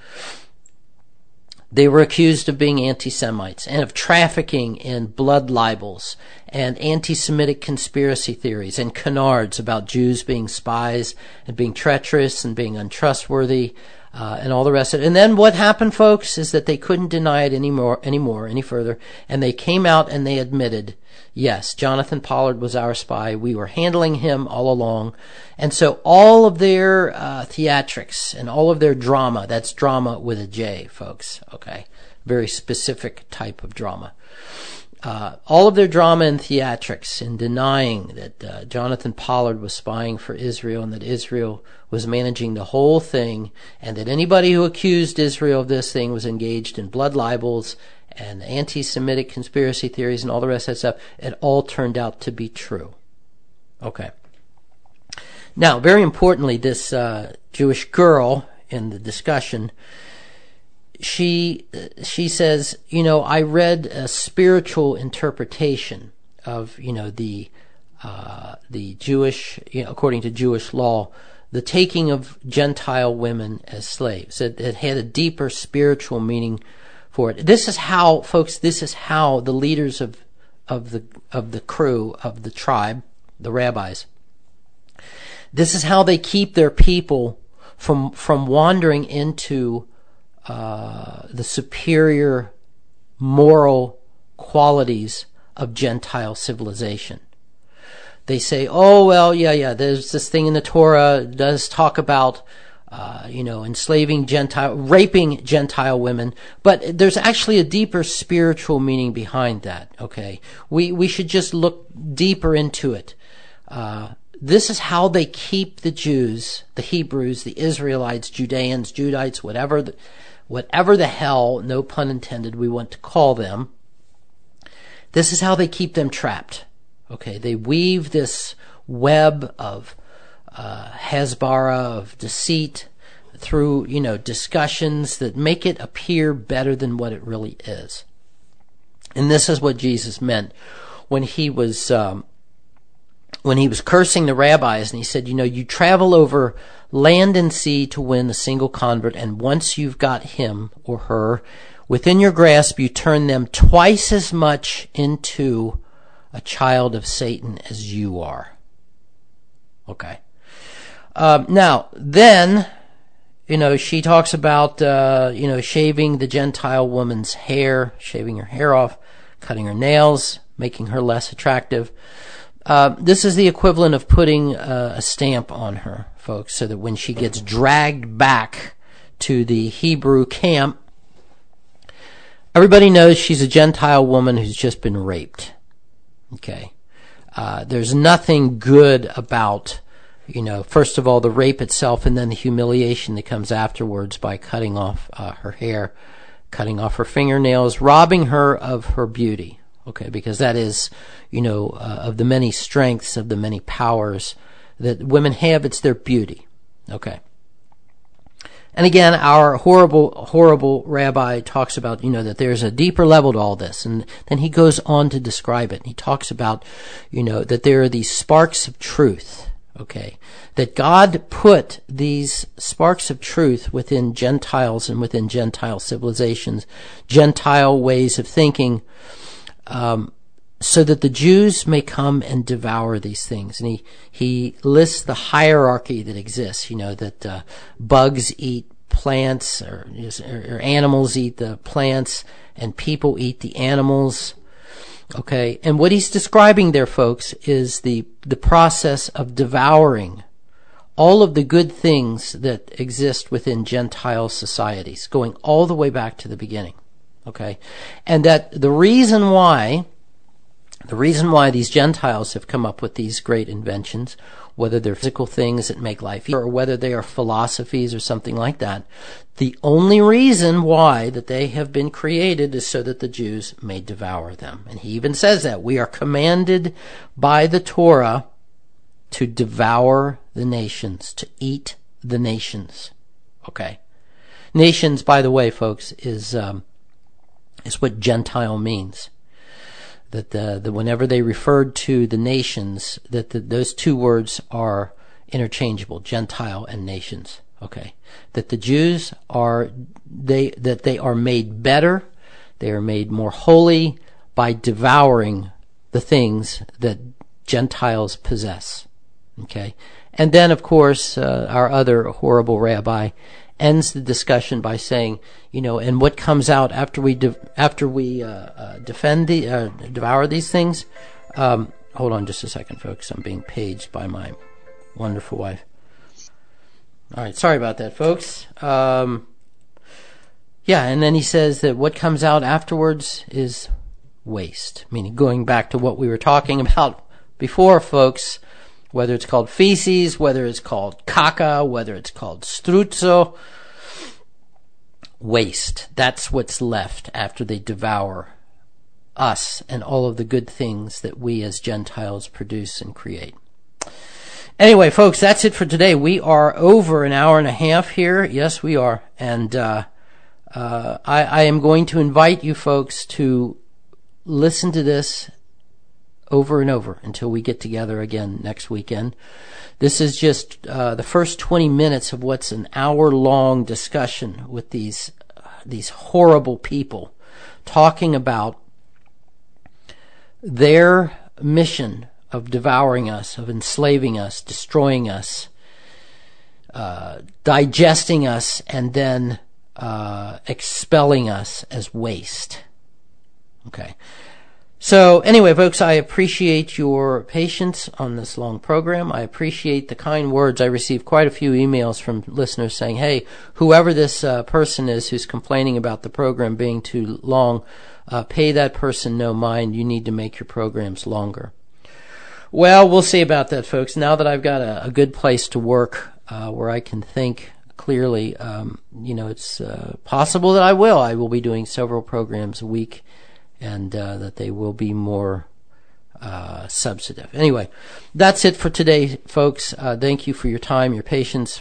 they were accused of being anti-Semites and of trafficking in blood libels and anti-Semitic conspiracy theories and canards about Jews being spies and being treacherous and being untrustworthy. and all the rest of it. And then what happened, folks, is that they couldn't deny it any further, and they came out and they admitted, yes, Jonathan Pollard was our spy. We were handling him all along. And so all of their theatrics and all of their drama, that's drama with a J, folks, okay? Very specific type of drama. All of their drama and theatrics in denying that Jonathan Pollard was spying for Israel and that Israel was managing the whole thing, and that anybody who accused Israel of this thing was engaged in blood libels and anti-Semitic conspiracy theories and all the rest of that stuff, it all turned out to be true. Okay. Now, very importantly, this Jewish girl in the discussion, she says, I read a spiritual interpretation of, the Jewish, according to Jewish law, the taking of Gentile women as slaves. It had a deeper spiritual meaning for it. This is how, folks, the leaders of the crew, of the tribe, the rabbis, this is how they keep their people from wandering into the superior moral qualities of Gentile civilization. They say, oh, well, yeah, there's this thing in the Torah does talk about, raping Gentile women, but there's actually a deeper spiritual meaning behind that, okay? We should just look deeper into it. This is how they keep the Jews, the Hebrews, the Israelites, Judeans, Judites, whatever the hell, no pun intended, we want to call them. This is how they keep them trapped. Okay, they weave this web of Hasbara, of deceit, through, discussions that make it appear better than what it really is. And this is what Jesus meant when he was cursing the rabbis, and he said, you travel over land and sea to win a single convert, and once you've got him or her within your grasp, you turn them twice as much into a child of Satan as you are. Okay. Now, then, she talks about, shaving the Gentile woman's hair, shaving her hair off, cutting her nails, making her less attractive. This is the equivalent of putting a stamp on her, folks, so that when she gets dragged back to the Hebrew camp, everybody knows she's a Gentile woman who's just been raped. Okay. There's nothing good about, first of all, the rape itself, and then the humiliation that comes afterwards by cutting off her hair, cutting off her fingernails, robbing her of her beauty. Okay, because that is, of the many strengths, of the many powers that women have, it's their beauty. Okay. And again, our horrible rabbi talks about, that there's a deeper level to all this. And then he goes on to describe it. He talks about, that there are these sparks of truth. Okay. That God put these sparks of truth within Gentiles and within Gentile civilizations, Gentile ways of thinking, so that the Jews may come and devour these things. And he lists the hierarchy that exists, that bugs eat plants, or animals eat the plants, and people eat the animals. Okay, and what he's describing there, folks, is the process of devouring all of the good things that exist within Gentile societies, going all the way back to the beginning. Okay, and that the reason why these Gentiles have come up with these great inventions, whether they're physical things that make life easier or whether they are philosophies or something like that, the only reason why that they have been created is so that the Jews may devour them. And he even says that we are commanded by the Torah to devour the nations, to eat the nations. Okay, nations, by the way, folks, is what Gentile means. That whenever they referred to the nations, that those two words are interchangeable, Gentile and nations. Okay, that the Jews are they are made better, they are made more holy by devouring the things that Gentiles possess. Okay, and then of course our other horrible rabbi ends the discussion by saying, and what comes out after we devour these things. Hold on just a second, folks. I'm being paged by my wonderful wife. All right, sorry about that, folks. And then he says that what comes out afterwards is waste, meaning going back to what we were talking about before, folks, whether it's called feces, whether it's called caca, whether it's called struzzo, waste. That's what's left after they devour us and all of the good things that we as Gentiles produce and create. Anyway, folks, that's it for today. We are over an hour and a half here. Yes, we are. And I am going to invite you folks to listen to this over and over until we get together again next weekend. This is just the first 20 minutes of what's an hour-long discussion with these horrible people talking about their mission of devouring us, of enslaving us, destroying us, digesting us, and then expelling us as waste. Okay. So anyway, folks, I appreciate your patience on this long program. I appreciate the kind words. I received quite a few emails from listeners saying, hey, whoever this person is who's complaining about the program being too long, pay that person no mind. You need to make your programs longer. Well, we'll see about that, folks. Now that I've got a good place to work where I can think clearly, it's possible that I will be doing several programs a week, and that they will be more substantive. Anyway, that's it for today, folks. Thank you for your time, your patience.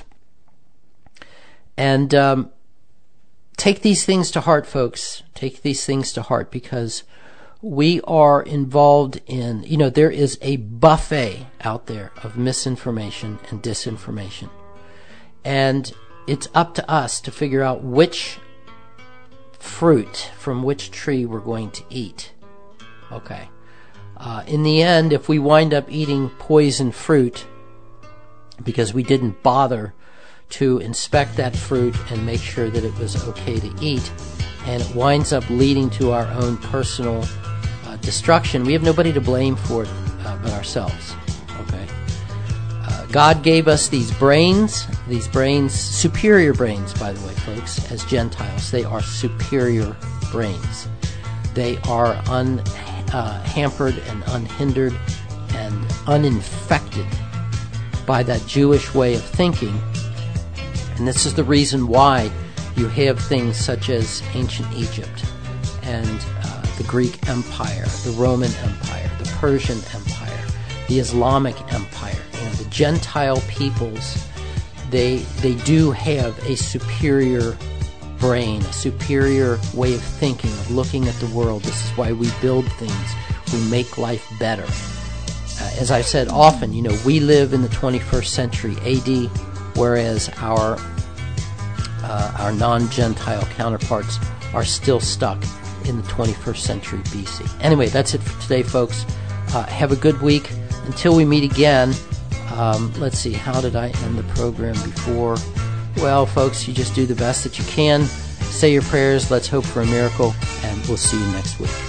And take these things to heart, folks. Take these things to heart, because we are involved in, there is a buffet out there of misinformation and disinformation. And it's up to us to figure out which fruit from which tree we're going to eat. Okay. In the end, if we wind up eating poison fruit because we didn't bother to inspect that fruit and make sure that it was okay to eat, and it winds up leading to our own personal destruction, we have nobody to blame for it but ourselves. Okay. God gave us these brains, superior brains, by the way, folks, as Gentiles. They are superior brains. They are unhampered and unhindered and uninfected by that Jewish way of thinking. And this is the reason why you have things such as ancient Egypt and the Greek Empire, the Roman Empire, the Persian Empire, the Islamic Empire. The Gentile peoples, they do have a superior brain, a superior way of thinking, of looking at the world. This is why we build things. We make life better. As I've said often, we live in the 21st century AD, whereas our non-Gentile counterparts are still stuck in the 21st century BC. Anyway, that's it for today, folks. Have a good week. Until we meet again, let's see, how did I end the program before? Well, folks, you just do the best that you can. Say your prayers. Let's hope for a miracle, and we'll see you next week.